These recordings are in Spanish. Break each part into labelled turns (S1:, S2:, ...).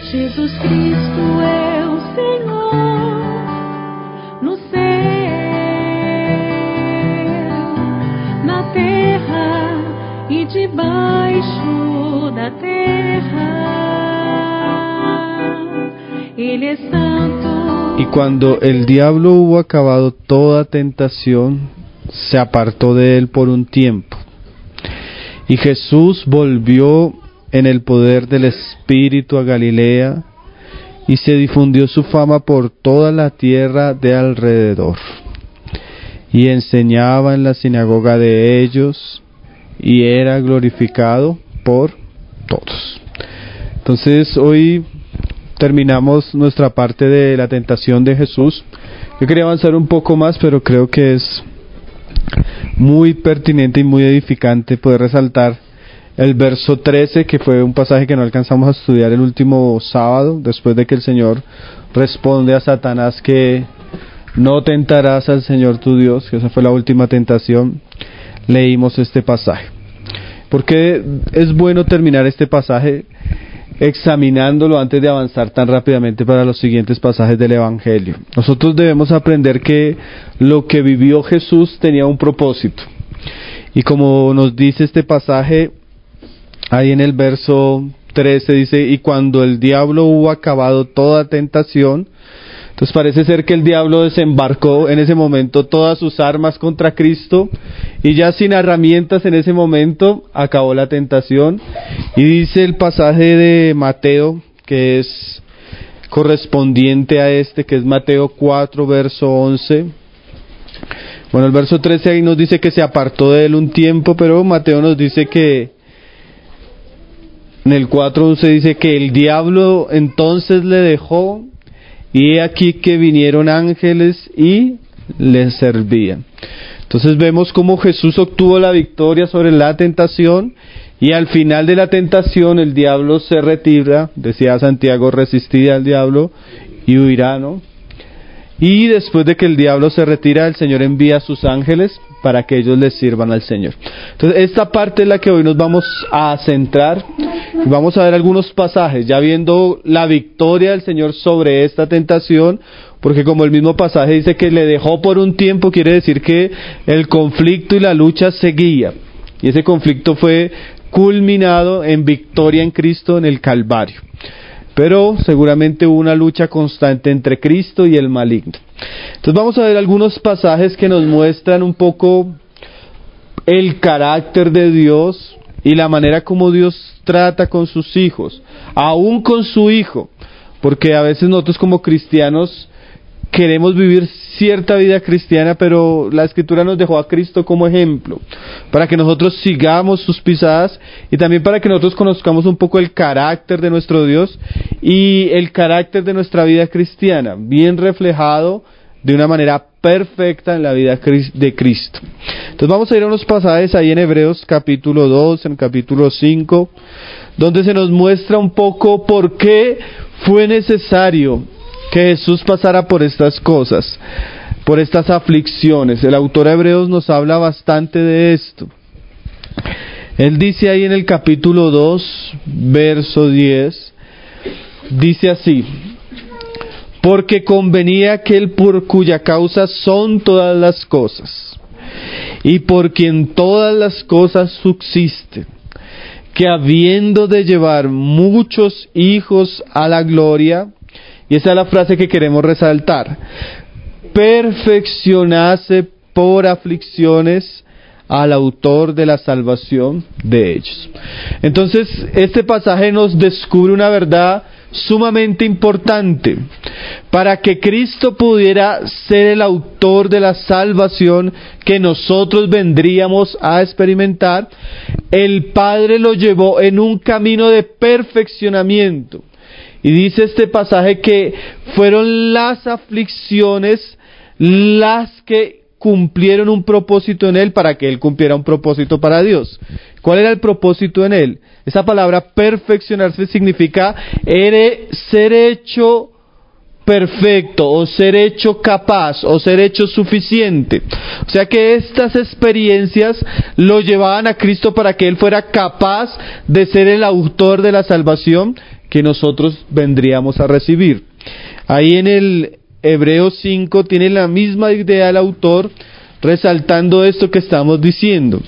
S1: Jesus Cristo é o Senhor no céu, na terra e debaixo da terra. Ele é santo.
S2: Y cuando el diablo hubo acabado toda tentación, se apartó de él por un tiempo. Y Jesús volvió en el poder del Espíritu a Galilea, y se difundió su fama por toda la tierra de alrededor. Y enseñaba en la sinagoga de ellos, y era glorificado por todos. Entonces hoy terminamos nuestra parte de la tentación de Jesús. Yo quería avanzar un poco más, pero creo que es muy pertinente y muy edificante poder resaltar el verso 13, que fue un pasaje que no alcanzamos a estudiar el último sábado, después de que el Señor responde a Satanás que no tentarás al Señor tu Dios, que esa fue la última tentación. Leímos este pasaje. ¿Por qué es bueno terminar este pasaje examinándolo antes de avanzar tan rápidamente para los siguientes pasajes del Evangelio? Nosotros debemos aprender que lo que vivió Jesús tenía un propósito. Y como nos dice este pasaje, ahí en el verso 13 dice, y cuando el diablo hubo acabado toda tentación, entonces parece ser que el diablo desembarcó en ese momento todas sus armas contra Cristo, y ya sin herramientas en ese momento acabó la tentación. Y dice el pasaje de Mateo, que es correspondiente a este, que es Mateo 4, verso 11. Bueno, el verso 13 ahí nos dice que se apartó de él un tiempo, pero Mateo nos dice que en el 4:11 dice que el diablo entonces le dejó, y he aquí que vinieron ángeles y le servían. Entonces vemos cómo Jesús obtuvo la victoria sobre la tentación, y al final de la tentación el diablo se retira. Decía Santiago, resistid al diablo y huirá, ¿no? Y después de que el diablo se retira, el Señor envía a sus ángeles para que ellos les sirvan al Señor. Entonces esta parte es la que hoy nos vamos a centrar, y vamos a ver algunos pasajes, ya viendo la victoria del Señor sobre esta tentación, porque como el mismo pasaje dice que le dejó por un tiempo, quiere decir que el conflicto y la lucha seguía, y ese conflicto fue culminado en victoria en Cristo en el Calvario. Pero seguramente hubo una lucha constante entre Cristo y el maligno. Entonces vamos a ver algunos pasajes que nos muestran un poco el carácter de Dios y la manera como Dios trata con sus hijos, aún con su Hijo, porque a veces nosotros como cristianos queremos vivir cierta vida cristiana, pero la Escritura nos dejó a Cristo como ejemplo, para que nosotros sigamos sus pisadas, y también para que nosotros conozcamos un poco el carácter de nuestro Dios y el carácter de nuestra vida cristiana, bien reflejado de una manera perfecta en la vida de Cristo. Entonces vamos a ir a unos pasajes ahí en Hebreos capítulo 2, en capítulo 5, donde se nos muestra un poco por qué fue necesario que Jesús pasara por estas cosas, por estas aflicciones. El autor de Hebreos nos habla bastante de esto. Él dice ahí en el capítulo 2, verso 10, dice así: porque convenía aquel por cuya causa son todas las cosas, y por quien todas las cosas subsisten, que habiendo de llevar muchos hijos a la gloria, y esa es la frase que queremos resaltar, perfeccionase por aflicciones al autor de la salvación de ellos. Entonces, este pasaje nos descubre una verdad sumamente importante. Para que Cristo pudiera ser el autor de la salvación que nosotros vendríamos a experimentar, el Padre lo llevó en un camino de perfeccionamiento. Y dice este pasaje que fueron las aflicciones las que cumplieron un propósito en Él para que Él cumpliera un propósito para Dios. ¿Cuál era el propósito en Él? Esa palabra perfeccionarse significa ser hecho perfecto, o ser hecho capaz, o ser hecho suficiente. O sea que estas experiencias lo llevaban a Cristo para que Él fuera capaz de ser el autor de la salvación que nosotros vendríamos a recibir. Ahí en el Hebreos 5 tiene la misma idea el autor, resaltando esto que estamos diciendo.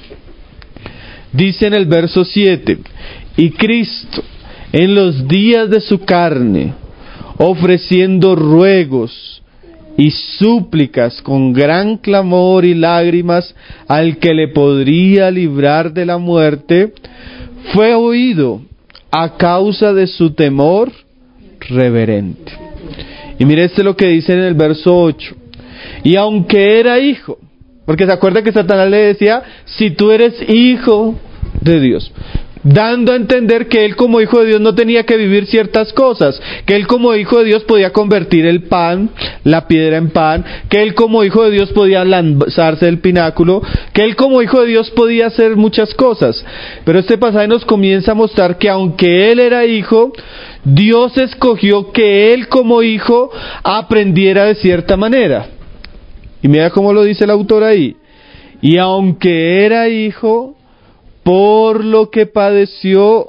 S2: Dice en el verso 7, y Cristo en los días de su carne, ofreciendo ruegos y súplicas con gran clamor y lágrimas al que le podría librar de la muerte, fue oído a causa de su temor reverente. Y mire lo que dice en el verso 8, y aunque era hijo, porque se acuerda que Satanás le decía, si tú eres hijo de Dios, dando a entender que él como hijo de Dios no tenía que vivir ciertas cosas, que él como hijo de Dios podía convertir el pan, la piedra en pan, que él como hijo de Dios podía lanzarse del pináculo, que él como hijo de Dios podía hacer muchas cosas. Pero este pasaje nos comienza a mostrar que aunque él era hijo, Dios escogió que él como hijo aprendiera de cierta manera. Y mira cómo lo dice el autor ahí. Y aunque era hijo, por lo que padeció,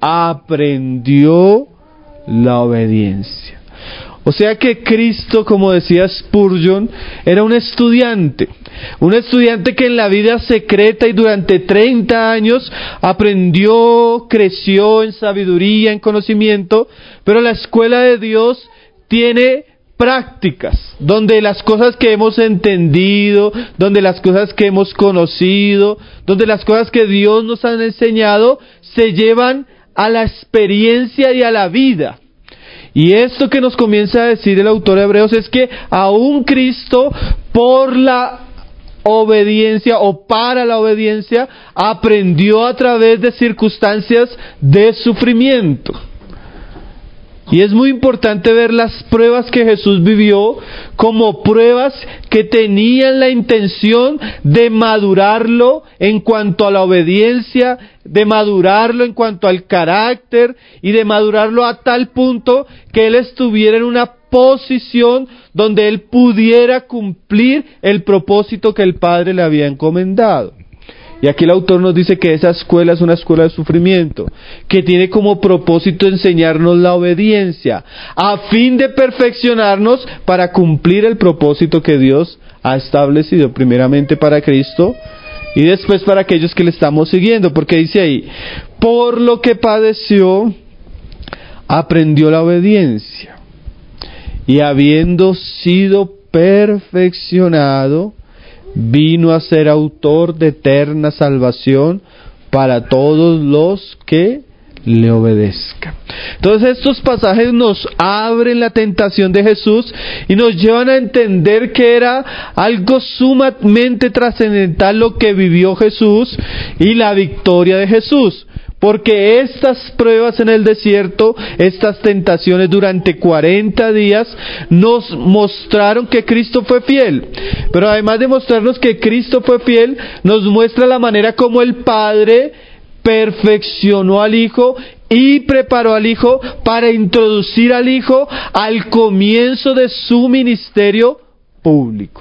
S2: aprendió la obediencia. O sea que Cristo, como decía Spurgeon, era un estudiante que en la vida secreta y durante 30 años aprendió, creció en sabiduría, en conocimiento, pero la escuela de Dios tiene prácticas, donde las cosas que hemos entendido, donde las cosas que hemos conocido, donde las cosas que Dios nos ha enseñado, se llevan a la experiencia y a la vida. Y esto que nos comienza a decir el autor de Hebreos es que aún Cristo, por la obediencia o para la obediencia, aprendió a través de circunstancias de sufrimiento. Y es muy importante ver las pruebas que Jesús vivió como pruebas que tenían la intención de madurarlo en cuanto a la obediencia, de madurarlo en cuanto al carácter y de madurarlo a tal punto que él estuviera en una posición donde él pudiera cumplir el propósito que el Padre le había encomendado. Y aquí el autor nos dice que esa escuela es una escuela de sufrimiento, que tiene como propósito enseñarnos la obediencia, a fin de perfeccionarnos para cumplir el propósito que Dios ha establecido, primeramente para Cristo y después para aquellos que le estamos siguiendo, porque dice ahí, por lo que padeció, aprendió la obediencia, y habiendo sido perfeccionado, vino a ser autor de eterna salvación para todos los que le obedezcan. Entonces estos pasajes nos abren la tentación de Jesús y nos llevan a entender que era algo sumamente trascendental lo que vivió Jesús y la victoria de Jesús. Porque estas pruebas en el desierto, estas tentaciones durante 40 días, nos mostraron que Cristo fue fiel. Pero además de mostrarnos que Cristo fue fiel, nos muestra la manera como el Padre perfeccionó al Hijo y preparó al Hijo para introducir al Hijo al comienzo de su ministerio público.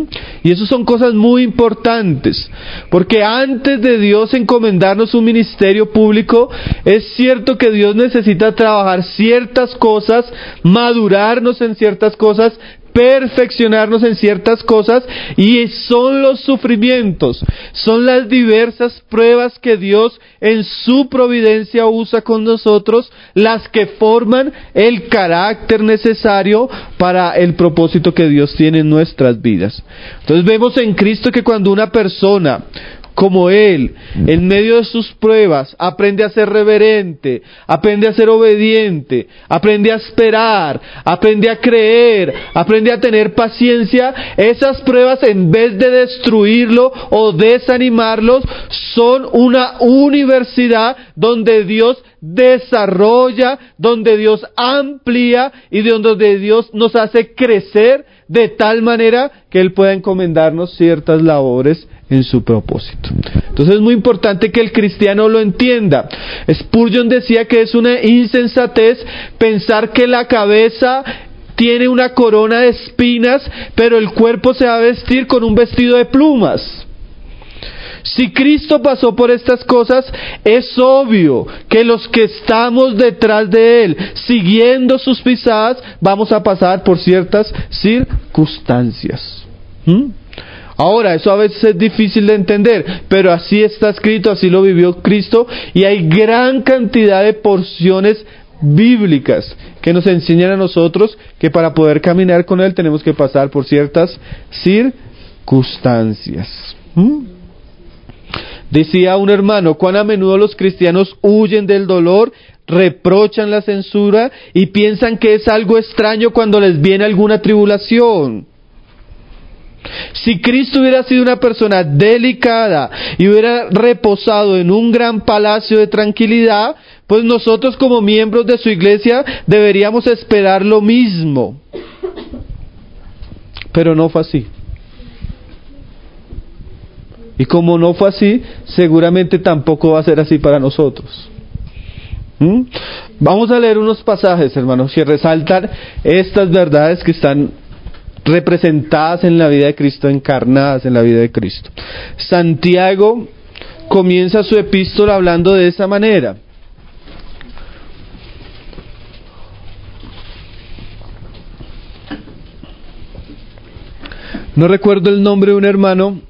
S2: Y eso son cosas muy importantes, porque antes de Dios encomendarnos un ministerio público, es cierto que Dios necesita trabajar ciertas cosas, madurarnos en ciertas cosas, perfeccionarnos en ciertas cosas, y son los sufrimientos, son las diversas pruebas que Dios en su providencia usa con nosotros, las que forman el carácter necesario para el propósito que Dios tiene en nuestras vidas. Entonces vemos en Cristo que cuando una persona como Él, en medio de sus pruebas, aprende a ser reverente, aprende a ser obediente, aprende a esperar, aprende a creer, aprende a tener paciencia, esas pruebas, en vez de destruirlo o desanimarlos, son una universidad donde Dios desarrolla, donde Dios amplía y donde Dios nos hace crecer de tal manera que Él pueda encomendarnos ciertas labores en su propósito. Entonces es muy importante que el cristiano lo entienda. Spurgeon decía que es una insensatez pensar que la cabeza tiene una corona de espinas, pero el cuerpo se va a vestir con un vestido de plumas. Si Cristo pasó por estas cosas, es obvio que los que estamos detrás de Él, siguiendo sus pisadas, vamos a pasar por ciertas circunstancias. Ahora, eso a veces es difícil de entender, pero así está escrito, así lo vivió Cristo, y hay gran cantidad de porciones bíblicas que nos enseñan a nosotros que para poder caminar con Él tenemos que pasar por ciertas circunstancias. Decía un hermano: cuán a menudo los cristianos huyen del dolor, reprochan la censura y piensan que es algo extraño cuando les viene alguna tribulación. Si Cristo hubiera sido una persona delicada y hubiera reposado en un gran palacio de tranquilidad, pues nosotros como miembros de su iglesia deberíamos esperar lo mismo. Pero no fue así. Y como no fue así, seguramente tampoco va a ser así para nosotros. Vamos a leer unos pasajes, hermanos, que resaltan estas verdades que están representadas en la vida de Cristo, encarnadas en la vida de Cristo. Santiago comienza su epístola hablando de esa manera. No recuerdo el nombre de un hermano,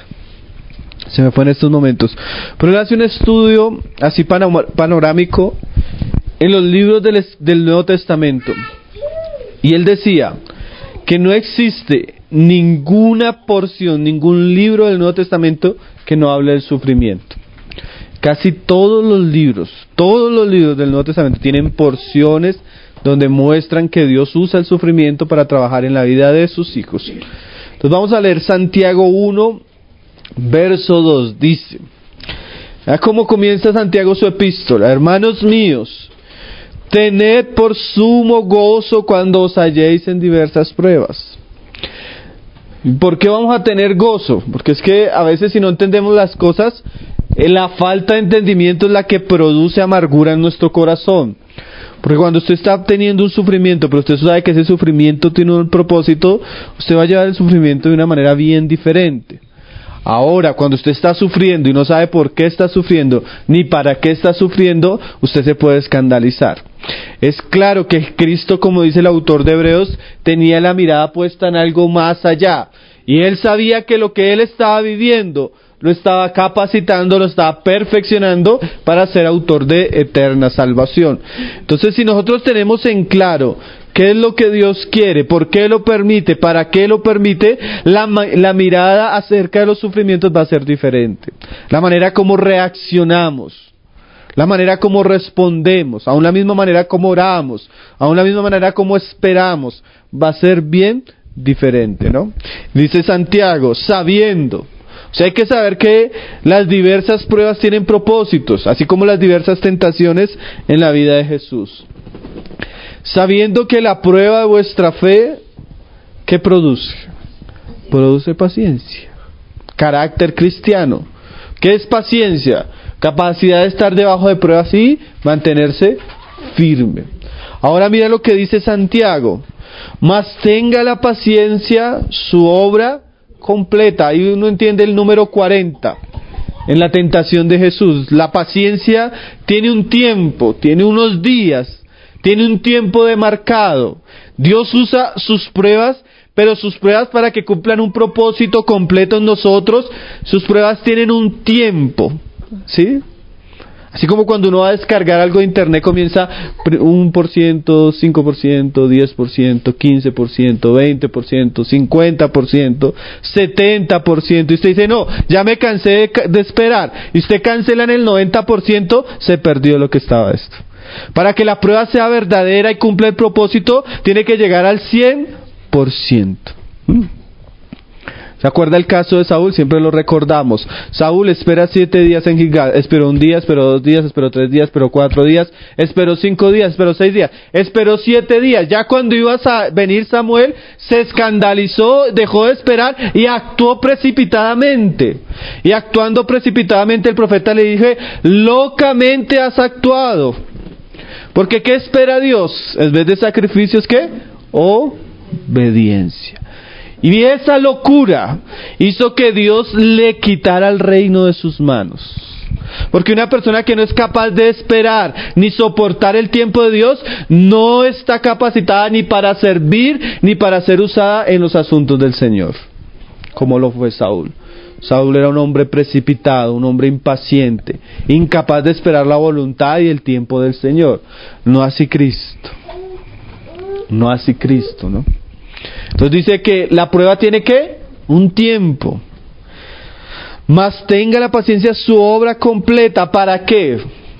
S2: se me fue en estos momentos, pero él hace un estudio así panorámico en los libros del Nuevo Testamento, y él decía que no existe ninguna porción, ningún libro del Nuevo Testamento que no hable del sufrimiento. Casi todos los libros del Nuevo Testamento tienen porciones donde muestran que Dios usa el sufrimiento para trabajar en la vida de sus hijos. Entonces vamos a leer Santiago 1, verso 2, dice: ¿a cómo comienza Santiago su epístola? Hermanos míos, tened por sumo gozo cuando os halléis en diversas pruebas. ¿Por qué vamos a tener gozo? Porque es que a veces si no entendemos las cosas, la falta de entendimiento es la que produce amargura en nuestro corazón. Porque cuando usted está teniendo un sufrimiento, pero usted sabe que ese sufrimiento tiene un propósito, usted va a llevar el sufrimiento de una manera bien diferente. Ahora, cuando usted está sufriendo y no sabe por qué está sufriendo, ni para qué está sufriendo, usted se puede escandalizar. Es claro que Cristo, como dice el autor de Hebreos, tenía la mirada puesta en algo más allá. Y Él sabía que lo que Él estaba viviendo lo estaba capacitando, lo estaba perfeccionando para ser autor de eterna salvación. Entonces, si nosotros tenemos en claro qué es lo que Dios quiere, por qué lo permite, para qué lo permite, la mirada acerca de los sufrimientos va a ser diferente. La manera como reaccionamos, la manera como respondemos, aún la misma manera como oramos, aún la misma manera como esperamos, va a ser bien diferente, ¿no? Dice Santiago, sabiendo. O sea, hay que saber que las diversas pruebas tienen propósitos, así como las diversas tentaciones en la vida de Jesús. Sabiendo que la prueba de vuestra fe, ¿qué produce? Produce paciencia, carácter cristiano. ¿Qué es paciencia? Capacidad de estar debajo de pruebas y mantenerse firme. Ahora mira lo que dice Santiago: mas tenga la paciencia su obra completa. Ahí uno entiende el número 40 en la tentación de Jesús. La paciencia tiene un tiempo, tiene unos días, tiene un tiempo demarcado. Dios usa sus pruebas, pero sus pruebas para que cumplan un propósito completo en nosotros, sus pruebas tienen un tiempo, ¿sí? Así como cuando uno va a descargar algo de internet, comienza 1%, 5%, 10%, 15%, 20%, 50%, 70%. Y usted dice, no, ya me cansé de esperar. Y usted cancela en el 90%, se perdió lo que estaba esto. Para que la prueba sea verdadera y cumpla el propósito, tiene que llegar al 100%. ¿Se acuerda el caso de Saúl? Siempre lo recordamos. Saúl espera 7 días en Gilgal, esperó 1 día, esperó 2 días, esperó 3 días, esperó 4 días, esperó 5 días, esperó 6 días, esperó 7 días. Ya cuando iba a venir Samuel, se escandalizó, dejó de esperar y actuó precipitadamente. Y actuando precipitadamente, el profeta le dije, locamente has actuado. Porque ¿qué espera Dios? En vez de sacrificios, ¿qué? Obediencia. Y esa locura hizo que Dios le quitara el reino de sus manos. Porque una persona que no es capaz de esperar ni soportar el tiempo de Dios, no está capacitada ni para servir ni para ser usada en los asuntos del Señor, como lo fue Saúl. Saúl era un hombre precipitado, un hombre impaciente, incapaz de esperar la voluntad y el tiempo del Señor. No así Cristo. No así Cristo, ¿no? Entonces dice que la prueba tiene ¿qué? Un tiempo. Mas tenga la paciencia su obra completa. ¿Para qué?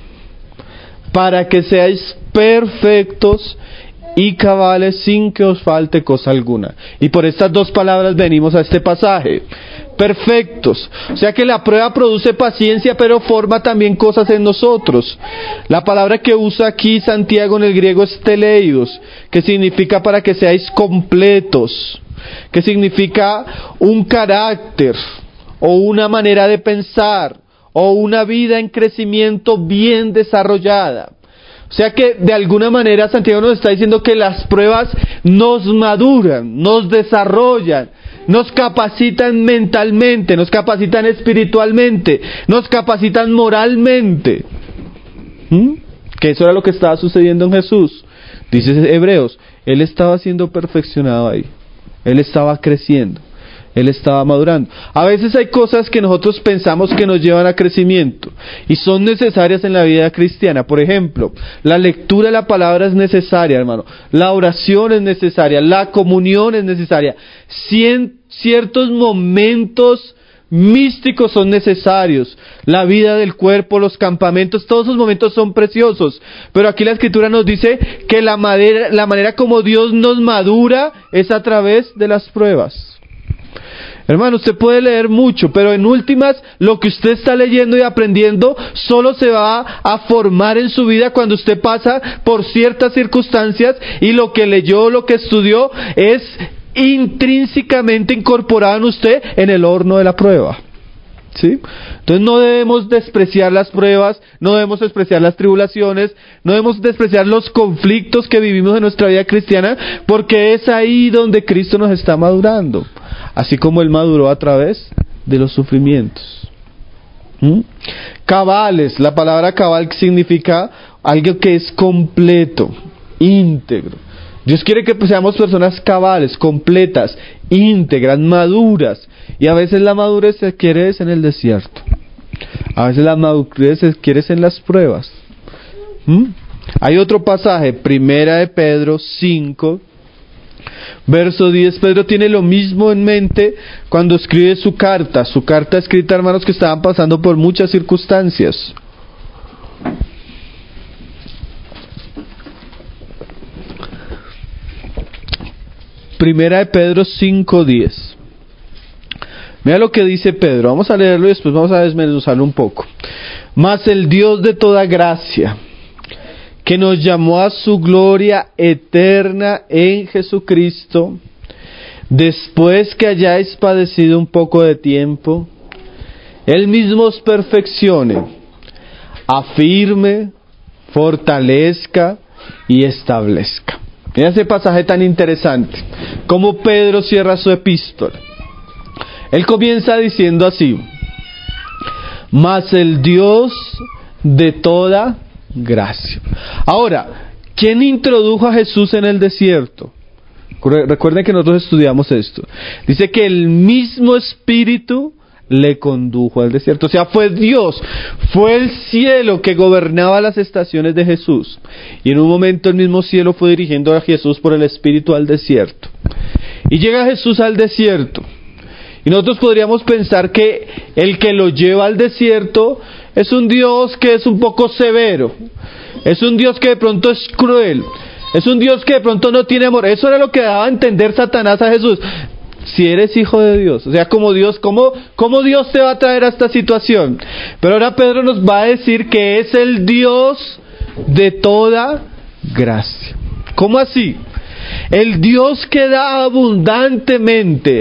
S2: Para que seáis perfectos y cabales sin que os falte cosa alguna. Y por estas dos palabras venimos a este pasaje. Perfectos. O sea que la prueba produce paciencia, pero forma también cosas en nosotros. La palabra que usa aquí Santiago en el griego es teleios, que significa para que seáis completos, que significa un carácter, o una manera de pensar, o una vida en crecimiento bien desarrollada. O sea que de alguna manera Santiago nos está diciendo que las pruebas nos maduran, nos desarrollan, nos capacitan mentalmente, nos capacitan espiritualmente, nos capacitan moralmente. Que eso era lo que estaba sucediendo en Jesús. Dice Hebreos, Él estaba siendo perfeccionado ahí, Él estaba creciendo, Él estaba madurando. A veces hay cosas que nosotros pensamos que nos llevan a crecimiento y son necesarias en la vida cristiana. Por ejemplo, la lectura de la palabra es necesaria, hermano. La oración es necesaria, la comunión es necesaria. Ciertos momentos místicos son necesarios. La vida del cuerpo, los campamentos, todos esos momentos son preciosos. Pero aquí la Escritura nos dice que la manera como Dios nos madura es a través de las pruebas. Hermano, usted puede leer mucho, pero en últimas, lo que usted está leyendo y aprendiendo solo se va a formar en su vida cuando usted pasa por ciertas circunstancias y lo que leyó, lo que estudió, es intrínsecamente incorporado en usted en el horno de la prueba. ¿Sí? Entonces no debemos despreciar las pruebas, no debemos despreciar las tribulaciones, no debemos despreciar los conflictos que vivimos en nuestra vida cristiana, porque es ahí donde Cristo nos está madurando, así como Él maduró a través de los sufrimientos. Cabales, la palabra cabal significa algo que es completo, íntegro. Dios quiere que seamos personas cabales, completas, íntegras, maduras. Y a veces la madurez se quiere en el desierto. A veces la madurez se quiere en las pruebas. Hay otro pasaje, Primera de Pedro 5, verso 10. Pedro tiene lo mismo en mente cuando escribe su carta escrita a hermanos que estaban pasando por muchas circunstancias. Primera de Pedro 5:10. Mira lo que dice Pedro. Vamos a leerlo y después vamos a desmenuzarlo un poco. Mas el Dios de toda gracia, que nos llamó a su gloria eterna en Jesucristo, después que hayáis padecido un poco de tiempo, Él mismo os perfeccione, afirme, fortalezca y establezca. Mira ese pasaje tan interesante, como Pedro cierra su epístola. Él comienza diciendo así: mas el Dios de toda gracia. Ahora, ¿quién introdujo a Jesús en el desierto? Recuerden que nosotros estudiamos esto. Dice que el mismo Espíritu le condujo al desierto. O sea, fue Dios, fue el cielo que gobernaba las estaciones de Jesús. Y en un momento el mismo cielo fue dirigiendo a Jesús por el Espíritu al desierto. Y llega Jesús al desierto. Y nosotros podríamos pensar que el que lo lleva al desierto es un Dios que es un poco severo. Es un Dios que de pronto es cruel. Es un Dios que de pronto no tiene amor. Eso era lo que daba a entender Satanás a Jesús. Si eres hijo de Dios, o sea, como Dios, ¿cómo Dios te va a traer a esta situación? Pero ahora Pedro nos va a decir que es el Dios de toda gracia. ¿Cómo así? El Dios que da abundantemente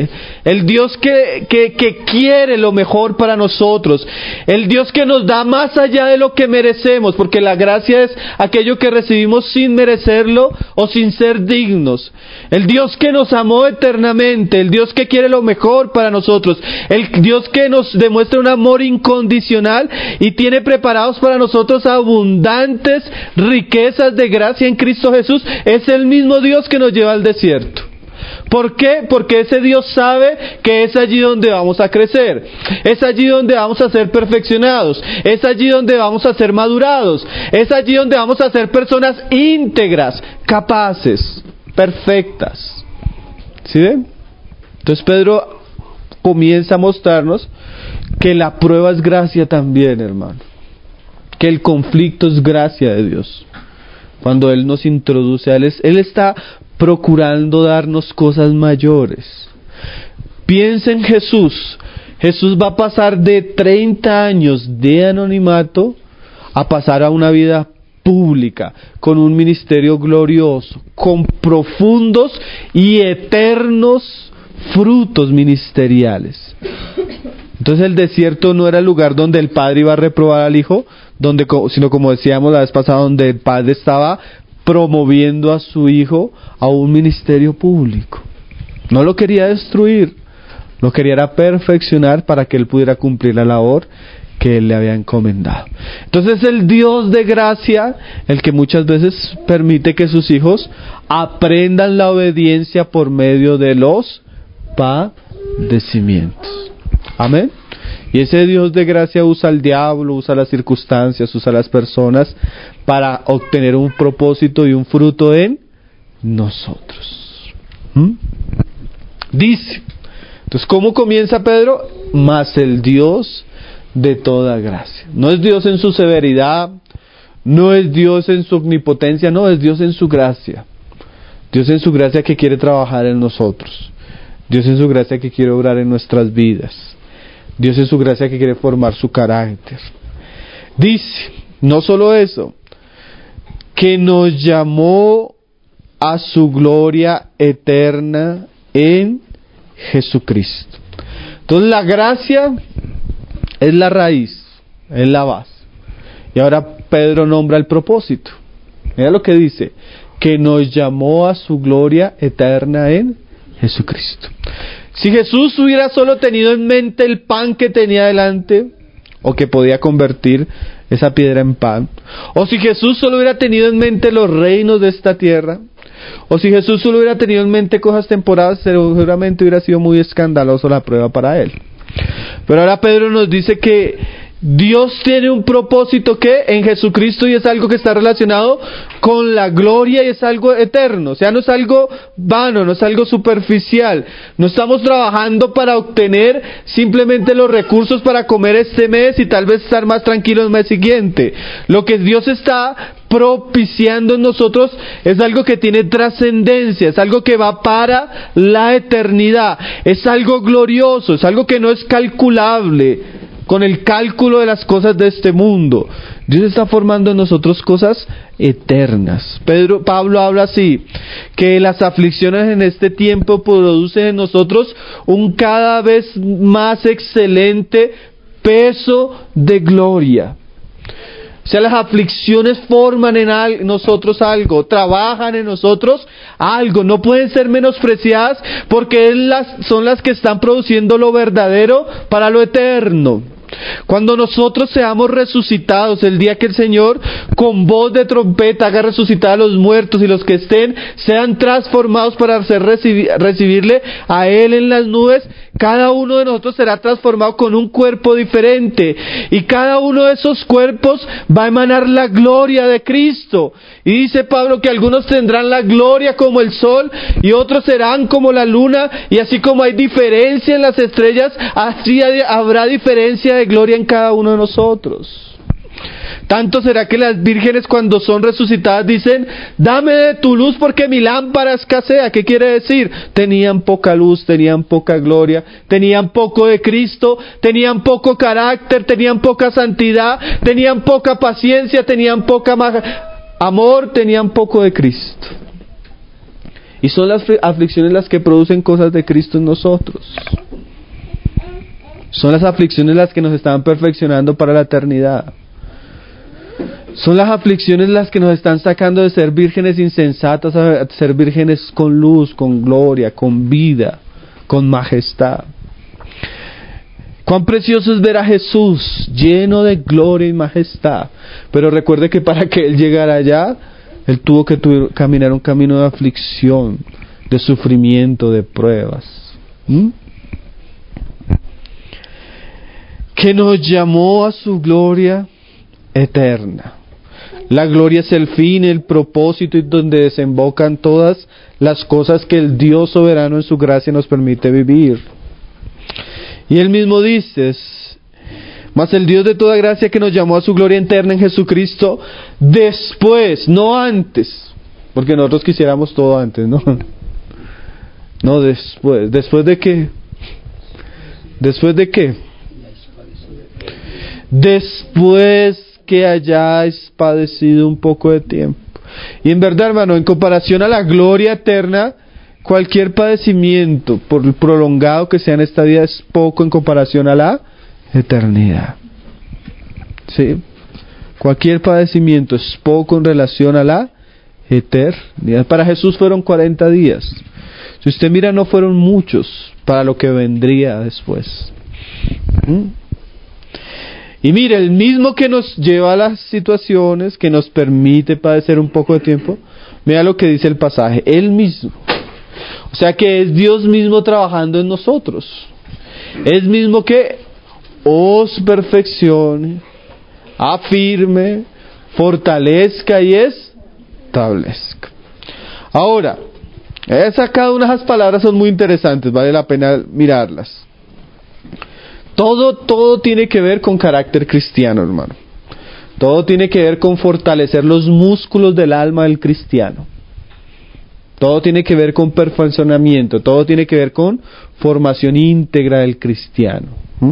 S2: el Dios que quiere lo mejor para nosotros, el Dios que nos da más allá de lo que merecemos, porque la gracia es aquello que recibimos sin merecerlo o sin ser dignos, el Dios que nos amó eternamente, el Dios que quiere lo mejor para nosotros, el Dios que nos demuestra un amor incondicional y tiene preparados para nosotros abundantes riquezas de gracia en Cristo Jesús, es el mismo Dios que nos lleva al desierto. ¿Por qué? Porque ese Dios sabe que es allí donde vamos a crecer, es allí donde vamos a ser perfeccionados, es allí donde vamos a ser madurados, es allí donde vamos a ser personas íntegras, capaces, perfectas. ¿Sí ven? Entonces Pedro comienza a mostrarnos que la prueba es gracia también, hermano, que el conflicto es gracia de Dios. Cuando Él nos introduce a Él, Él está procurando darnos cosas mayores. Piensa en Jesús. Jesús va a pasar de 30 años de anonimato a pasar a una vida pública, con un ministerio glorioso, con profundos y eternos frutos ministeriales. Entonces el desierto no era el lugar donde el padre iba a reprobar al hijo, sino como decíamos la vez pasada, donde el padre estaba promoviendo a su hijo a un ministerio público. No lo quería destruir, lo quería era perfeccionar para que él pudiera cumplir la labor que él le había encomendado. Entonces el Dios de gracia, el que muchas veces permite que sus hijos aprendan la obediencia por medio de los padecimientos. Amén. Y ese Dios de gracia usa al diablo, usa las circunstancias, usa las personas para obtener un propósito y un fruto en nosotros. Dice, entonces, ¿cómo comienza Pedro? Mas el Dios de toda gracia. No es Dios en su severidad, no es Dios en su omnipotencia, no, es Dios en su gracia. Dios en su gracia que quiere trabajar en nosotros. Dios en su gracia que quiere obrar en nuestras vidas. Dios en su gracia que quiere formar su carácter. Dice, no solo eso, que nos llamó a su gloria eterna en Jesucristo. Entonces la gracia es la raíz, es la base. Y ahora Pedro nombra el propósito. Mira lo que dice, que nos llamó a su gloria eterna en Jesucristo. Si Jesús hubiera solo tenido en mente el pan que tenía delante, o que podía convertir esa piedra en pan, o si Jesús solo hubiera tenido en mente los reinos de esta tierra, o si Jesús solo hubiera tenido en mente cosas temporales, seguramente hubiera sido muy escandaloso la prueba para él. Pero ahora Pedro nos dice que Dios tiene un propósito que en Jesucristo, y es algo que está relacionado con la gloria y es algo eterno. O sea, no es algo vano, no es algo superficial. No estamos trabajando para obtener simplemente los recursos para comer este mes y tal vez estar más tranquilos el mes siguiente. Lo que Dios está propiciando en nosotros es algo que tiene trascendencia, es algo que va para la eternidad, es algo glorioso, es algo que no es calculable con el cálculo de las cosas de este mundo. Dios está formando en nosotros cosas eternas. Pablo habla así, que las aflicciones en este tiempo producen en nosotros un cada vez más excelente peso de gloria. O sea, las aflicciones forman en nosotros algo, trabajan en nosotros algo, no pueden ser menospreciadas porque son las que están produciendo lo verdadero para lo eterno. Cuando nosotros seamos resucitados, el día que el Señor con voz de trompeta haga resucitar a los muertos y los que estén sean transformados para recibirle a Él en las nubes, cada uno de nosotros será transformado con un cuerpo diferente y cada uno de esos cuerpos va a emanar la gloria de Cristo. Y dice Pablo que algunos tendrán la gloria como el sol y otros serán como la luna, y así como hay diferencia en las estrellas, así habrá diferencia de gloria en cada uno de nosotros. Tanto será que las vírgenes cuando son resucitadas dicen: dame de tu luz porque mi lámpara escasea. ¿Qué quiere decir? Tenían poca luz, tenían poca gloria, tenían poco de Cristo, tenían poco carácter, tenían poca santidad, tenían poca paciencia, tenían poca amor, tenían poco de Cristo. Y son las aflicciones las que producen cosas de Cristo en nosotros. Son las aflicciones las que nos están perfeccionando para la eternidad. Son las aflicciones las que nos están sacando de ser vírgenes insensatas a ser vírgenes con luz, con gloria, con vida, con majestad. Cuán precioso es ver a Jesús lleno de gloria y majestad. Pero recuerde que para que Él llegara allá, Él tuvo que caminar un camino de aflicción, de sufrimiento, de pruebas. Que nos llamó a su gloria eterna. La gloria es el fin, el propósito y donde desembocan todas las cosas que el Dios soberano en su gracia nos permite vivir. Y Él mismo dice: mas el Dios de toda gracia que nos llamó a su gloria eterna en Jesucristo, después, no antes, porque nosotros quisiéramos todo antes, ¿no? No, después. ¿Después de qué? ¿Después de qué? Después que hayáis padecido un poco de tiempo. Y en verdad, hermano, en comparación a la gloria eterna, cualquier padecimiento, por prolongado que sea en esta vida, es poco en comparación a la eternidad. ¿Sí? Cualquier padecimiento es poco en relación a la eternidad. Para Jesús fueron 40 días. Si usted mira, no fueron muchos para lo que vendría después. Y mire, el mismo que nos lleva a las situaciones, que nos permite padecer un poco de tiempo, mira lo que dice el pasaje, Él mismo. O sea que es Dios mismo trabajando en nosotros. Es mismo que os perfeccione, afirme, fortalezca y establezca. Ahora, he sacado unas palabras, son muy interesantes, vale la pena mirarlas. Todo tiene que ver con carácter cristiano, hermano. Todo tiene que ver con fortalecer los músculos del alma del cristiano. Todo tiene que ver con perfeccionamiento. Todo tiene que ver con formación íntegra del cristiano.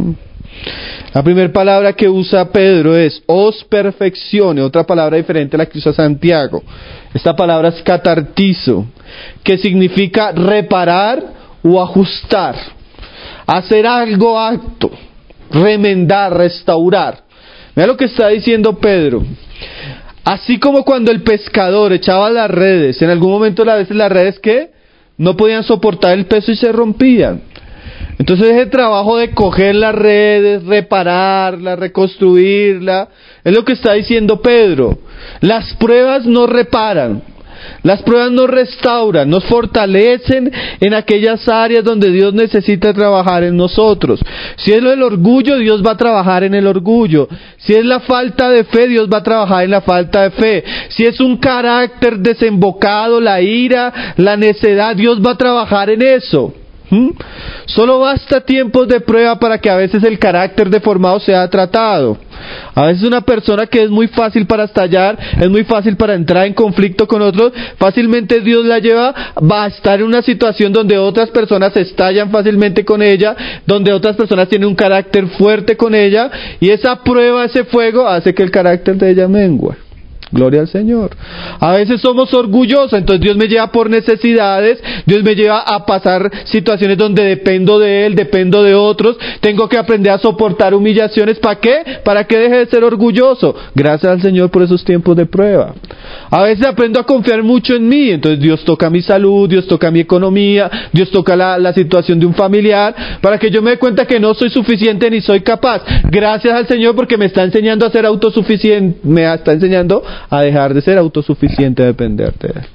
S2: La primera palabra que usa Pedro es os perfeccione, otra palabra diferente a la que usa Santiago. Esta palabra es catartizo, que significa reparar o ajustar. Hacer algo apto, remendar, restaurar. Mira lo que está diciendo Pedro. Así como cuando el pescador echaba las redes, en algún momento a veces las redes que no podían soportar el peso y se rompían. Entonces ese trabajo de coger las redes, repararlas, reconstruirla, es lo que está diciendo Pedro. Las pruebas no reparan. Las pruebas nos restauran, nos fortalecen en aquellas áreas donde Dios necesita trabajar en nosotros. Si es el orgullo, Dios va a trabajar en el orgullo. Si es la falta de fe, Dios va a trabajar en la falta de fe. Si es un carácter desembocado, la ira, la necedad, Dios va a trabajar en eso. Solo basta tiempos de prueba para que a veces el carácter deformado sea tratado. A veces una persona que es muy fácil para estallar, es muy fácil para entrar en conflicto con otros, fácilmente Dios la lleva, va a estar en una situación donde otras personas estallan fácilmente con ella, donde otras personas tienen un carácter fuerte con ella, y esa prueba, ese fuego, hace que el carácter de ella mengue. Gloria al Señor. A veces somos orgullosos, entonces Dios me lleva por necesidades, Dios me lleva a pasar situaciones donde dependo de Él, dependo de otros, tengo que aprender a soportar humillaciones. ¿Para qué? Para que deje de ser orgulloso. Gracias al Señor por esos tiempos de prueba. A veces aprendo a confiar mucho en mí, entonces Dios toca mi salud, Dios toca mi economía, Dios toca la situación de un familiar, para que yo me dé cuenta que no soy suficiente ni soy capaz. Gracias al Señor porque me está enseñando a ser autosuficiente, me está enseñando a dejar de ser autosuficiente, a depender de Él.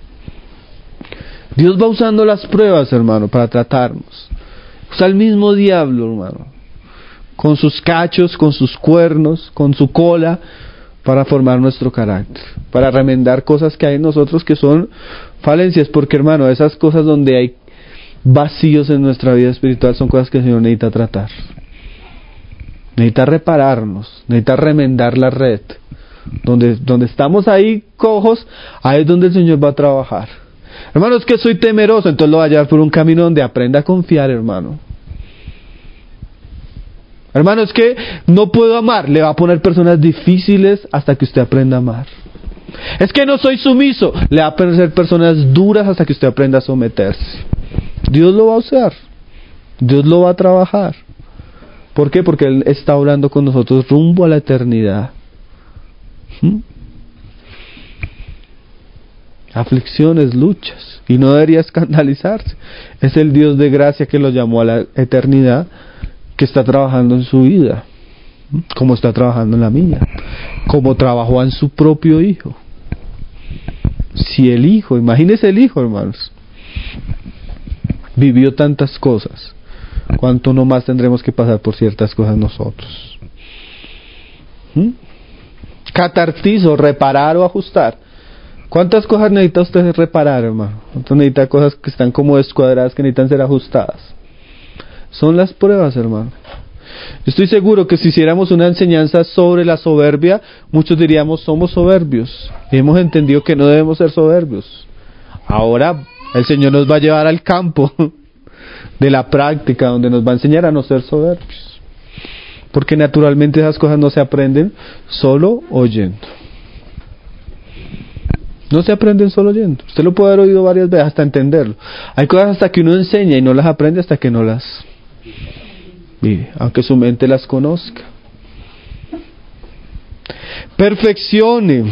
S2: Dios va usando las pruebas, hermano, para tratarnos. Usa el mismo diablo, hermano, con sus cachos, con sus cuernos, con su cola, para formar nuestro carácter, para remendar cosas que hay en nosotros que son falencias, porque, hermano, esas cosas donde hay vacíos en nuestra vida espiritual son cosas que el Señor necesita tratar. Necesita repararnos, necesita remendar la red. Donde estamos ahí cojos, ahí es donde el Señor va a trabajar. Hermano, es que soy temeroso, entonces lo va a llevar por un camino donde aprenda a confiar, hermano. Hermano, es que no puedo amar, le va a poner personas difíciles hasta que usted aprenda a amar. Es que no soy sumiso. Le va a parecer personas duras hasta que usted aprenda a someterse. Dios lo va a usar. Dios lo va a trabajar. ¿Por qué? Porque Él está hablando con nosotros rumbo a la eternidad. Aflicciones, luchas, y no debería escandalizarse. Es el Dios de gracia que lo llamó a la eternidad, que está trabajando en su vida, como está trabajando en la mía, como trabajó en su propio Hijo. Si el Hijo, imagínese el Hijo, hermanos, vivió tantas cosas, ¿cuánto no más tendremos que pasar por ciertas cosas nosotros? Catartizo, reparar o ajustar. ¿Cuántas cosas necesita usted reparar, hermano? ¿Cuántas necesita cosas que están como descuadradas, que necesitan ser ajustadas? Son las pruebas, hermano. Yo estoy seguro que si hiciéramos una enseñanza sobre la soberbia, muchos diríamos somos soberbios. Y hemos entendido que no debemos ser soberbios. Ahora el Señor nos va a llevar al campo de la práctica, donde nos va a enseñar a no ser soberbios. Porque naturalmente esas cosas no se aprenden solo oyendo. No se aprenden solo oyendo. Usted lo puede haber oído varias veces hasta entenderlo. Hay cosas hasta que uno enseña y no las aprende hasta que no las vive, aunque su mente las conozca. Perfeccione,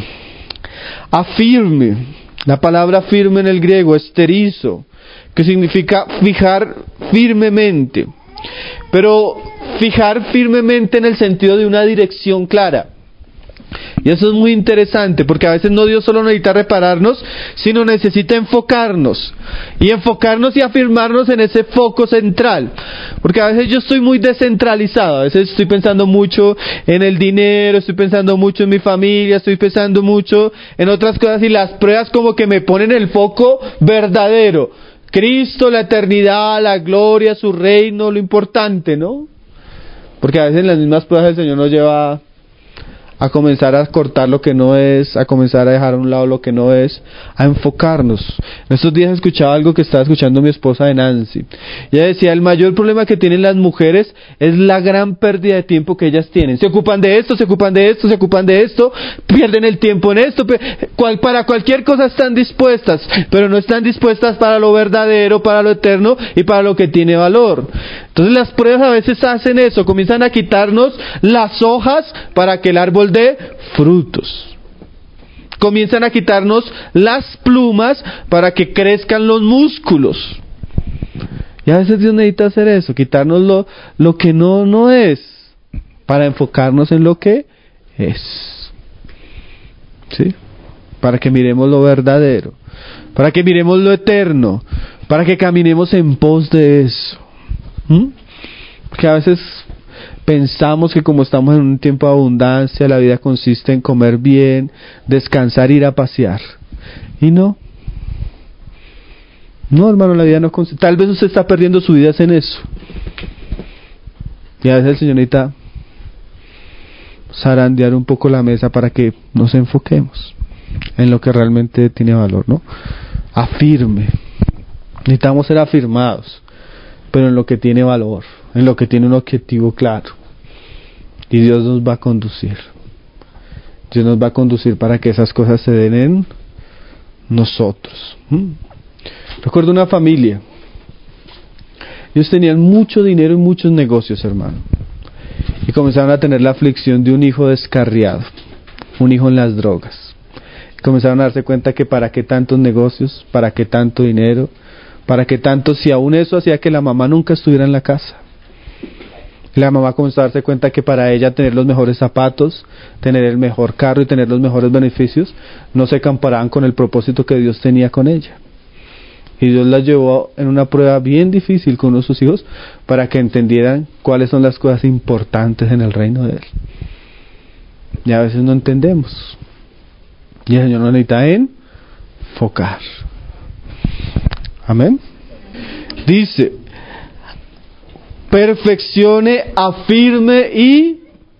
S2: afirme. La palabra firme en el griego es terizo, que significa fijar firmemente. Pero fijar firmemente en el sentido de una dirección clara. Y eso es muy interesante, porque a veces no Dios solo necesita repararnos, sino necesita enfocarnos. Y enfocarnos y afirmarnos en ese foco central. Porque a veces yo estoy muy descentralizado, a veces estoy pensando mucho en el dinero, estoy pensando mucho en mi familia, estoy pensando mucho en otras cosas, y las pruebas como que me ponen el foco verdadero. Cristo, la eternidad, la gloria, su reino, lo importante, ¿no? Porque a veces en las mismas pruebas el Señor nos lleva a comenzar a cortar lo que no es, a comenzar a dejar a un lado lo que no es, a enfocarnos. En estos días escuchaba algo que estaba escuchando mi esposa de Nancy. Ella decía, el mayor problema que tienen las mujeres es la gran pérdida de tiempo que ellas tienen. Se ocupan de esto, se ocupan de esto, se ocupan de esto, pierden el tiempo en esto, para cualquier cosa están dispuestas, pero no están dispuestas para lo verdadero, para lo eterno y para lo que tiene valor. Entonces las pruebas a veces hacen eso, comienzan a quitarnos las hojas para que el árbol dé frutos. Comienzan a quitarnos las plumas para que crezcan los músculos. Y a veces Dios necesita hacer eso, quitarnos lo que no es, para enfocarnos en lo que es. ¿Sí? Para que miremos lo verdadero, para que miremos lo eterno, para que caminemos en pos de eso. Porque a veces pensamos que como estamos en un tiempo de abundancia, la vida consiste en comer bien, descansar, ir a pasear. Y no, hermano, la vida no consiste. Tal vez usted está perdiendo su vida en eso. Y a veces el Señor necesita zarandear un poco la mesa para que nos enfoquemos en lo que realmente tiene valor, ¿no? Afirme. Necesitamos ser afirmados, pero en lo que tiene valor, en lo que tiene un objetivo claro. Y Dios nos va a conducir. Dios nos va a conducir para que esas cosas se den en nosotros. Recuerdo una familia. Ellos tenían mucho dinero y muchos negocios, hermano. Y comenzaron a tener la aflicción de un hijo descarriado, un hijo en las drogas. Comenzaron a darse cuenta que para qué tantos negocios, para qué tanto dinero, para qué tanto, si aún eso hacía que la mamá nunca estuviera en la casa. La mamá comenzó a darse cuenta que para ella tener los mejores zapatos, tener el mejor carro y tener los mejores beneficios no se comparaban con el propósito que Dios tenía con ella. Y Dios la llevó en una prueba bien difícil con uno de sus hijos para que entendieran cuáles son las cosas importantes en el reino de Él. Y a veces no entendemos. Y el Señor nos necesita enfocar. Amén. Dice, perfeccione, afirme y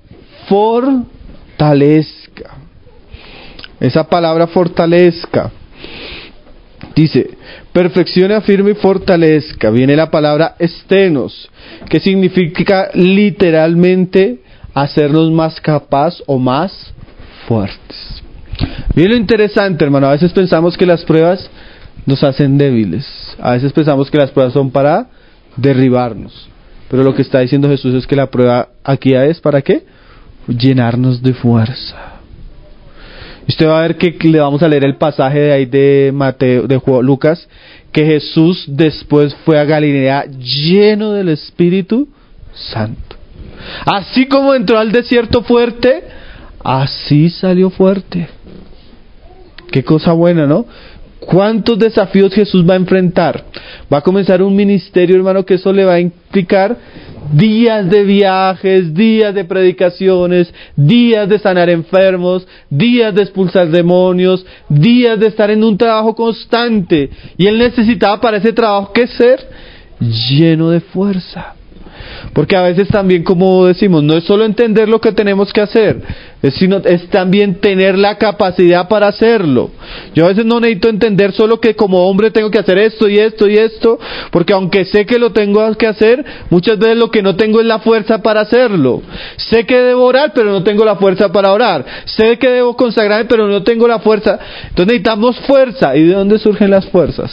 S2: fortalezca. Esa palabra fortalezca. Dice, perfeccione, afirme y fortalezca. Viene la palabra estenos, que significa literalmente hacernos más capaz o más fuertes. Bien lo interesante, hermano, a veces pensamos que las pruebas nos hacen débiles. A veces pensamos que las pruebas son para derribarnos. Pero lo que está diciendo Jesús es que la prueba aquí es ¿para qué? Llenarnos de fuerza. Usted va a ver que le vamos a leer el pasaje de ahí de Mateo, de Lucas, que Jesús después fue a Galilea lleno del Espíritu Santo. Así como entró al desierto fuerte, así salió fuerte. Qué cosa buena, ¿no? ¿Cuántos desafíos Jesús va a enfrentar? Va a comenzar un ministerio, hermano, que eso le va a implicar días de viajes, días de predicaciones, días de sanar enfermos, días de expulsar demonios, días de estar en un trabajo constante. Y Él necesitaba para ese trabajo, ¿qué ser? Lleno de fuerza. Porque a veces también, como decimos, no es solo entender lo que tenemos que hacer, sino es también tener la capacidad para hacerlo. Yo a veces no necesito entender solo que como hombre tengo que hacer esto y esto y esto, porque aunque sé que lo tengo que hacer, muchas veces lo que no tengo es la fuerza para hacerlo. Sé que debo orar, pero no tengo la fuerza para orar. Sé que debo consagrarme, pero no tengo la fuerza. Entonces necesitamos fuerza. ¿Y de dónde surgen las fuerzas?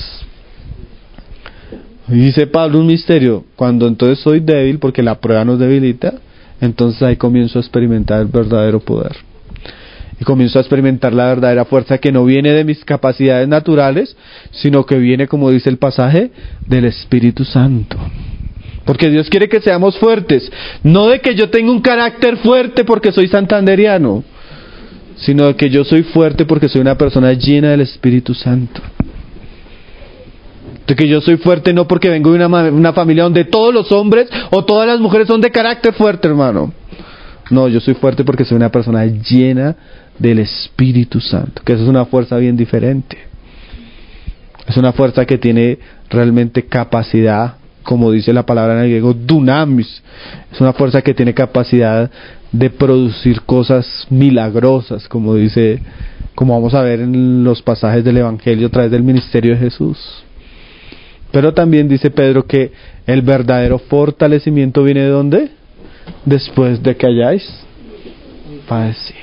S2: Y dice Pablo un misterio, cuando entonces soy débil porque la prueba nos debilita, entonces ahí comienzo a experimentar el verdadero poder. Y comienzo a experimentar la verdadera fuerza que no viene de mis capacidades naturales, sino que viene, como dice el pasaje, del Espíritu Santo. Porque Dios quiere que seamos fuertes, no de que yo tenga un carácter fuerte porque soy santanderiano, sino de que yo soy fuerte porque soy una persona llena del Espíritu Santo. De que yo soy fuerte no porque vengo de una familia donde todos los hombres o todas las mujeres son de carácter fuerte, hermano. No, yo soy fuerte porque soy una persona llena del Espíritu Santo, que eso es una fuerza bien diferente. Es una fuerza que tiene realmente capacidad, como dice la palabra en el griego, dunamis. Es una fuerza que tiene capacidad de producir cosas milagrosas, como vamos a ver en los pasajes del Evangelio a través del ministerio de Jesús. Pero también dice Pedro que el verdadero fortalecimiento viene de ¿dónde? Después de que hayáis padecido.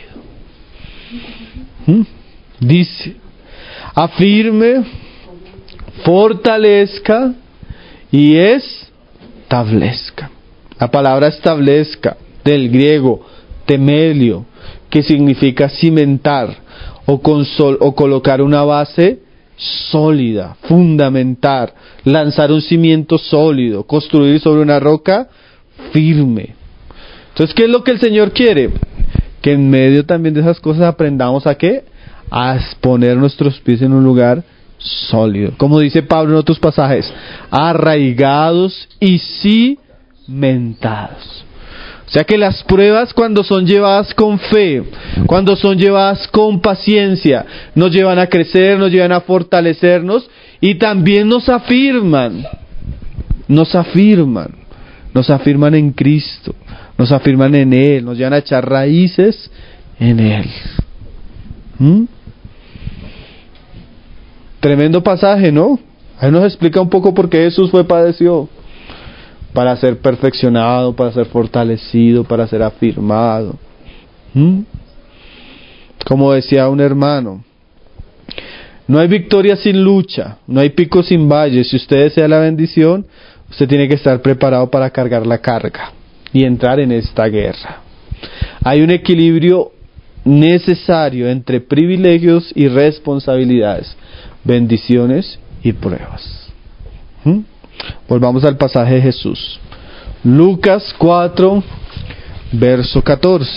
S2: Dice, afirme, fortalezca y establezca. La palabra establezca, del griego temelio, que significa cimentar o colocar una base sólida, fundamentar, lanzar un cimiento sólido, construir sobre una roca firme. Entonces, ¿qué es lo que el Señor quiere? Que en medio también de esas cosas aprendamos ¿a qué? A poner nuestros pies en un lugar sólido. Como dice Pablo en otros pasajes, arraigados y cimentados. O sea que las pruebas, cuando son llevadas con fe, cuando son llevadas con paciencia, nos llevan a crecer, nos llevan a fortalecernos y también nos afirman en Cristo, nos afirman en Él, nos llevan a echar raíces en Él. Tremendo pasaje, ¿no? Ahí nos explica un poco por qué Jesús padeció. Para ser perfeccionado, para ser fortalecido, para ser afirmado. Como decía un hermano, no hay victoria sin lucha, no hay pico sin valle. Si usted desea la bendición, usted tiene que estar preparado para cargar la carga y entrar en esta guerra. Hay un equilibrio necesario entre privilegios y responsabilidades, bendiciones y pruebas. Volvamos al pasaje de Jesús. Lucas 4, verso 14.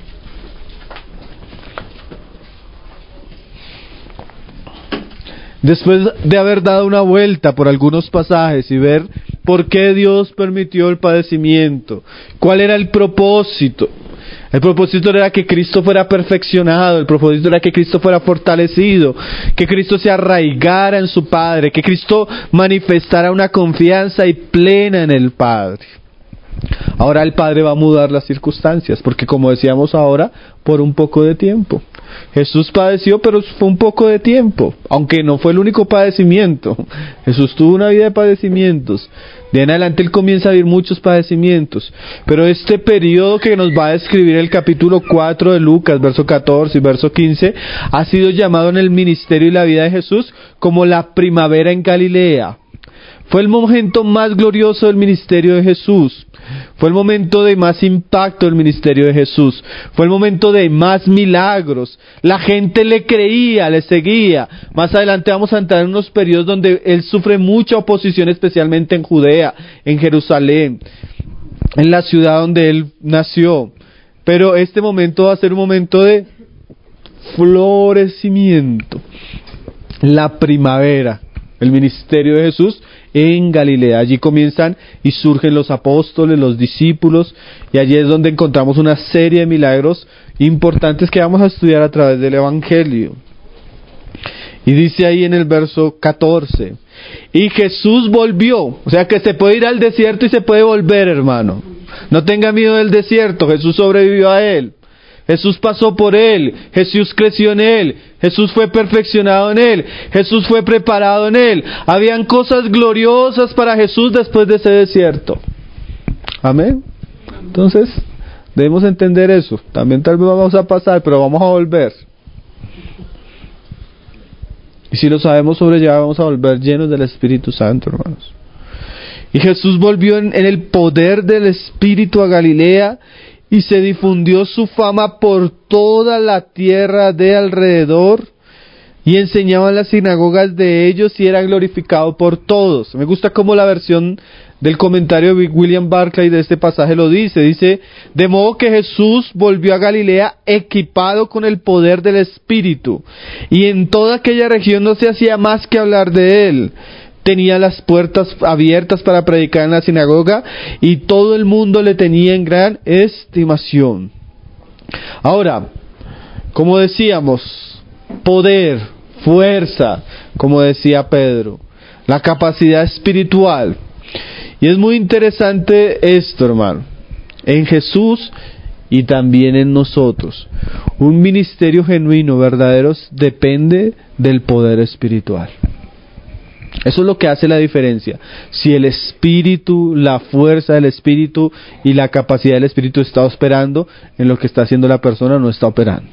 S2: Después de haber dado una vuelta por algunos pasajes y ver por qué Dios permitió el padecimiento, cuál era el propósito. El propósito era que Cristo fuera perfeccionado, el propósito era que Cristo fuera fortalecido, que Cristo se arraigara en su Padre, que Cristo manifestara una confianza y plena en el Padre. Ahora el Padre va a mudar las circunstancias, porque como decíamos ahora, por un poco de tiempo. Jesús padeció, pero fue un poco de tiempo, aunque no fue el único padecimiento. Jesús tuvo una vida de padecimientos. De en adelante Él comienza a vivir muchos padecimientos. Pero este periodo que nos va a describir el capítulo 4 de Lucas, verso 14 y verso 15, ha sido llamado en el ministerio y la vida de Jesús como la primavera en Galilea. Fue el momento más glorioso del ministerio de Jesús. Fue el momento de más impacto del ministerio de Jesús. Fue el momento de más milagros. La gente le creía, le seguía. Más adelante vamos a entrar en unos periodos donde Él sufre mucha oposición, especialmente en Judea, en Jerusalén, en la ciudad donde Él nació. Pero este momento va a ser un momento de florecimiento. La primavera, el ministerio de Jesús en Galilea. Allí comienzan y surgen los apóstoles, los discípulos, y allí es donde encontramos una serie de milagros importantes que vamos a estudiar a través del Evangelio. Y dice ahí en el verso 14, y Jesús volvió. O sea que se puede ir al desierto y se puede volver, hermano. No tenga miedo del desierto, Jesús sobrevivió a él. Jesús pasó por él, Jesús creció en él, Jesús fue perfeccionado en él, Jesús fue preparado en él. Habían cosas gloriosas para Jesús después de ese desierto. Amén. Entonces, debemos entender eso. También tal vez vamos a pasar, pero vamos a volver. Y si lo sabemos sobrellevar, vamos a volver llenos del Espíritu Santo, hermanos. Y Jesús volvió en el poder del Espíritu a Galilea, y se difundió su fama por toda la tierra de alrededor, y enseñaba en las sinagogas de ellos y era glorificado por todos. Me gusta cómo la versión del comentario de William Barclay de este pasaje lo dice, de modo que Jesús volvió a Galilea equipado con el poder del Espíritu, y en toda aquella región no se hacía más que hablar de él. Tenía las puertas abiertas para predicar en la sinagoga y todo el mundo le tenía en gran estimación. Ahora, como decíamos, poder, fuerza, como decía Pedro, la capacidad espiritual. Y es muy interesante esto, hermano, en Jesús y también en nosotros. Un ministerio genuino, verdadero, depende del poder espiritual. Eso es lo que hace la diferencia. Si el Espíritu, la fuerza del Espíritu y la capacidad del Espíritu está operando en lo que está haciendo la persona, no está operando.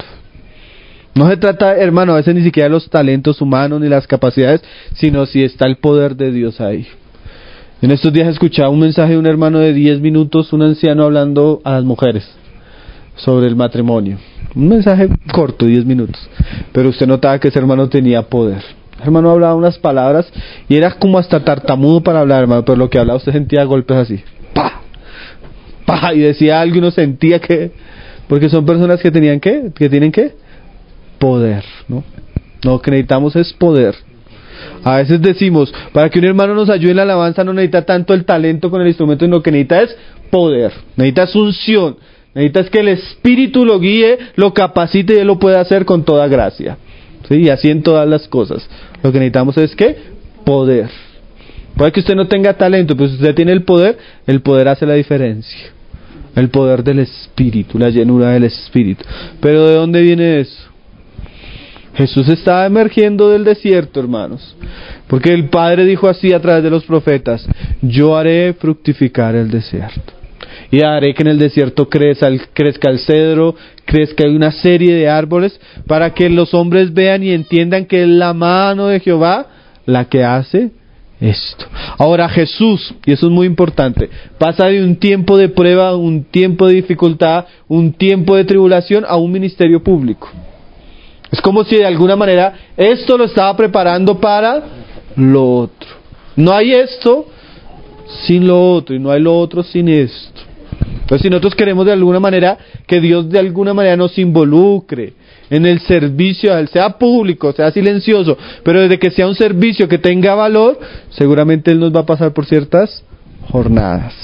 S2: No se trata, hermano, a veces ni siquiera de los talentos humanos ni las capacidades, sino si está el poder de Dios ahí. En estos días escuchaba un mensaje de un hermano de 10 minutos, un anciano hablando a las mujeres sobre el matrimonio. Un mensaje corto, 10 minutos. Pero usted notaba que ese hermano tenía poder. El hermano hablaba unas palabras y era como hasta tartamudo para hablar, hermano, pero lo que hablaba usted sentía golpes así, ¡pa! ¡pa! Y decía algo y uno sentía que, porque son personas que tenían ¿qué? Que tienen ¿qué? Poder, ¿no? Lo que necesitamos es poder. A veces decimos, para que un hermano nos ayude en la alabanza no necesita tanto el talento con el instrumento, sino que necesita es poder, necesita unción, necesita que el Espíritu lo guíe, lo capacite y él lo pueda hacer con toda gracia. ¿Sí? Y así en todas las cosas. Lo que necesitamos es ¿qué? Poder. Puede que usted no tenga talento, pero si usted tiene el poder hace la diferencia. El poder del Espíritu, la llenura del Espíritu. Pero ¿de dónde viene eso? Jesús estaba emergiendo del desierto, hermanos. Porque el Padre dijo así a través de los profetas: yo haré fructificar el desierto. Y haré que en el desierto crezca el cedro, crezca una serie de árboles, para que los hombres vean y entiendan que es la mano de Jehová la que hace esto. Ahora Jesús, y eso es muy importante, pasa de un tiempo de prueba, un tiempo de dificultad, un tiempo de tribulación a un ministerio público. Es como si de alguna manera esto lo estaba preparando para lo otro. No hay esto sin lo otro, y no hay lo otro sin esto. Entonces, si nosotros queremos de alguna manera que Dios de alguna manera nos involucre en el servicio, sea público, sea silencioso, pero desde que sea un servicio que tenga valor, seguramente Él nos va a pasar por ciertas jornadas,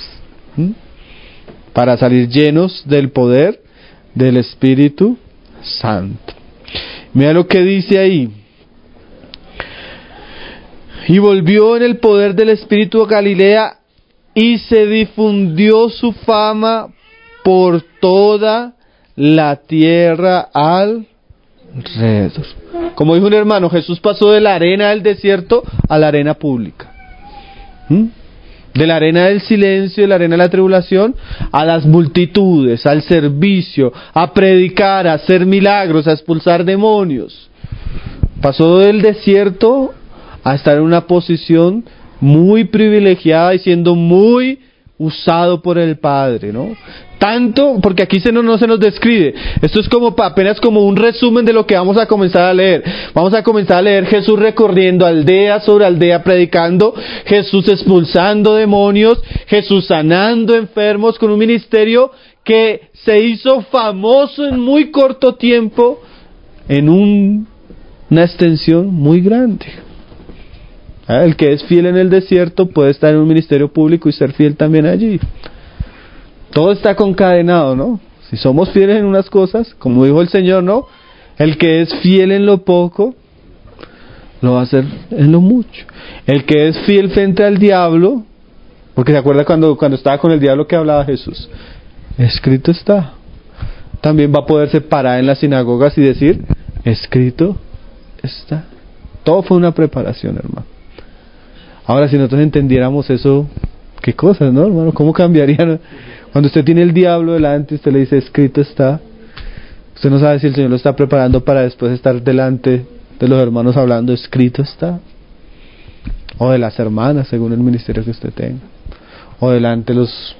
S2: para salir llenos del poder del Espíritu Santo. Mira lo que dice ahí. Y volvió en el poder del Espíritu a Galilea, y se difundió su fama por toda la tierra alrededor. Como dijo un hermano, Jesús pasó de la arena del desierto a la arena pública. De la arena del silencio, de la arena de la tribulación, a las multitudes, al servicio, a predicar, a hacer milagros, a expulsar demonios. Pasó del desierto a estar en una posición muy privilegiada y siendo muy usado por el Padre, ¿no? Tanto, porque aquí no se nos describe. Esto es como apenas como un resumen de lo que vamos a comenzar a leer. Vamos a comenzar a leer Jesús recorriendo aldea sobre aldea predicando, Jesús expulsando demonios, Jesús sanando enfermos con un ministerio que se hizo famoso en muy corto tiempo en una extensión muy grande. El que es fiel en el desierto puede estar en un ministerio público y ser fiel también allí. Todo está concadenado, ¿no? Si somos fieles en unas cosas, como dijo el Señor, ¿no? El que es fiel en lo poco, lo va a hacer en lo mucho. El que es fiel frente al diablo, porque se acuerda cuando estaba con el diablo que hablaba Jesús, escrito está. También va a poderse parar en las sinagogas y decir, escrito está. Todo fue una preparación, hermano. Ahora, si nosotros entendiéramos eso, qué cosas, ¿no, hermano? ¿Cómo cambiaría? Cuando usted tiene el diablo delante, usted le dice, escrito está. Usted no sabe si el Señor lo está preparando para después estar delante de los hermanos hablando, escrito está. O de las hermanas, según el ministerio que usted tenga. O delante de los...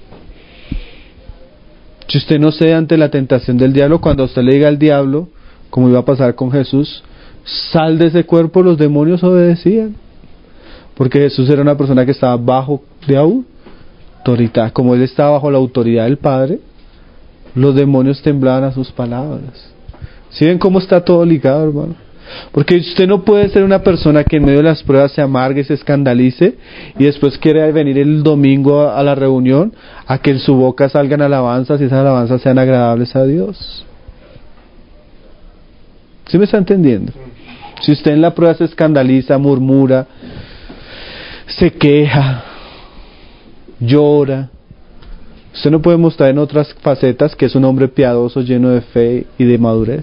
S2: Si usted no cede ante la tentación del diablo, cuando usted le diga al diablo, como iba a pasar con Jesús, sal de ese cuerpo, los demonios obedecían. Porque Jesús era una persona que estaba bajo de autoridad. Como Él estaba bajo la autoridad del Padre, los demonios temblaban a sus palabras. ¿Sí ven cómo está todo ligado, hermano? Porque usted no puede ser una persona que en medio de las pruebas se amargue, se escandalice y después quiere venir el domingo a la reunión a que en su boca salgan alabanzas y esas alabanzas sean agradables a Dios. ¿Sí me está entendiendo? Si usted en la prueba se escandaliza, murmura, se queja, llora, usted no puede mostrar en otras facetas que es un hombre piadoso, lleno de fe y de madurez.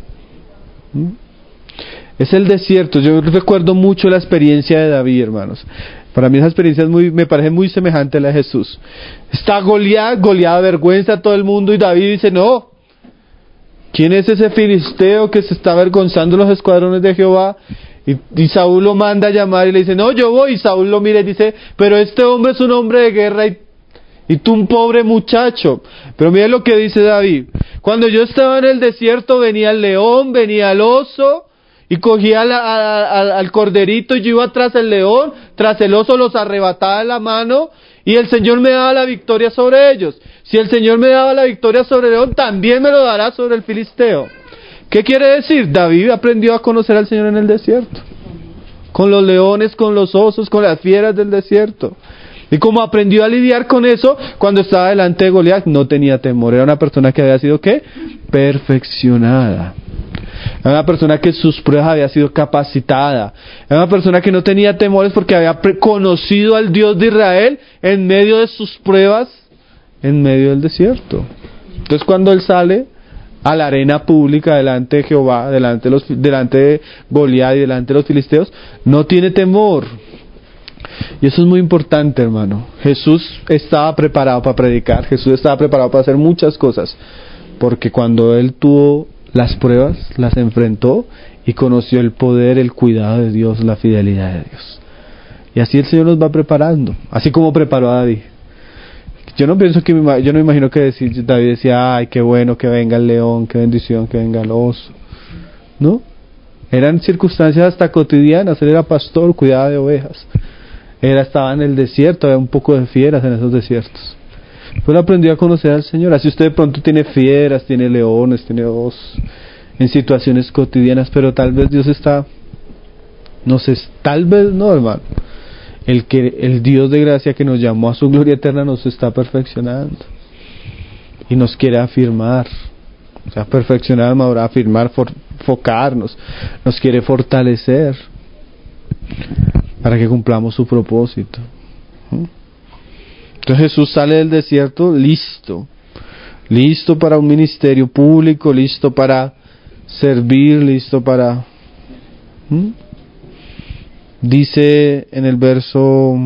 S2: Es el desierto. Yo recuerdo mucho la experiencia de David, hermanos. Para mí esa experiencia me parece muy semejante a la de Jesús. Está Goliat avergüenza a todo el mundo y David dice, no, ¿quién es ese filisteo que se está avergonzando los escuadrones de Jehová? Y Saúl lo manda a llamar y le dice, no, yo voy. Y Saúl lo mira y dice, pero este hombre es un hombre de guerra y tú un pobre muchacho. Pero mire lo que dice David. Cuando yo estaba en el desierto venía el león, venía el oso y cogía al corderito y yo iba tras el león, tras el oso los arrebataba de la mano y el Señor me daba la victoria sobre ellos. Si el Señor me daba la victoria sobre el león, también me lo dará sobre el filisteo. ¿Qué quiere decir? David aprendió a conocer al Señor en el desierto. Con los leones, con los osos, con las fieras del desierto. Y como aprendió a lidiar con eso, cuando estaba delante de Goliat, no tenía temor. Era una persona que había sido, ¿qué? Perfeccionada. Era una persona que sus pruebas había sido capacitada. Era una persona que no tenía temores porque había conocido al Dios de Israel en medio de sus pruebas, en medio del desierto. Entonces cuando él sale a la arena pública delante de Jehová, delante de Goliat y delante de los filisteos, no tiene temor. Y eso es muy importante, hermano. Jesús estaba preparado para predicar, Jesús estaba preparado para hacer muchas cosas, porque cuando él tuvo las pruebas, las enfrentó y conoció el poder, el cuidado de Dios, la fidelidad de Dios. Y así el Señor nos va preparando, así como preparó a David. Yo no imagino que David decía, ay, qué bueno que venga el león, qué bendición que venga el oso. ¿No? Eran circunstancias hasta cotidianas. Él era pastor, cuidaba de ovejas. Estaba en el desierto, había un poco de fieras en esos desiertos. Pero aprendió a conocer al Señor. Así usted de pronto tiene fieras, tiene leones, tiene osos en situaciones cotidianas, pero tal vez Dios está, no sé, tal vez no, hermano. El Dios de gracia que nos llamó a su gloria eterna nos está perfeccionando y nos quiere afirmar, o sea, perfeccionar, madurar, afirmar, focarnos, nos quiere fortalecer para que cumplamos su propósito. Entonces Jesús sale del desierto listo para un ministerio público, listo para servir, listo para... Dice en el verso...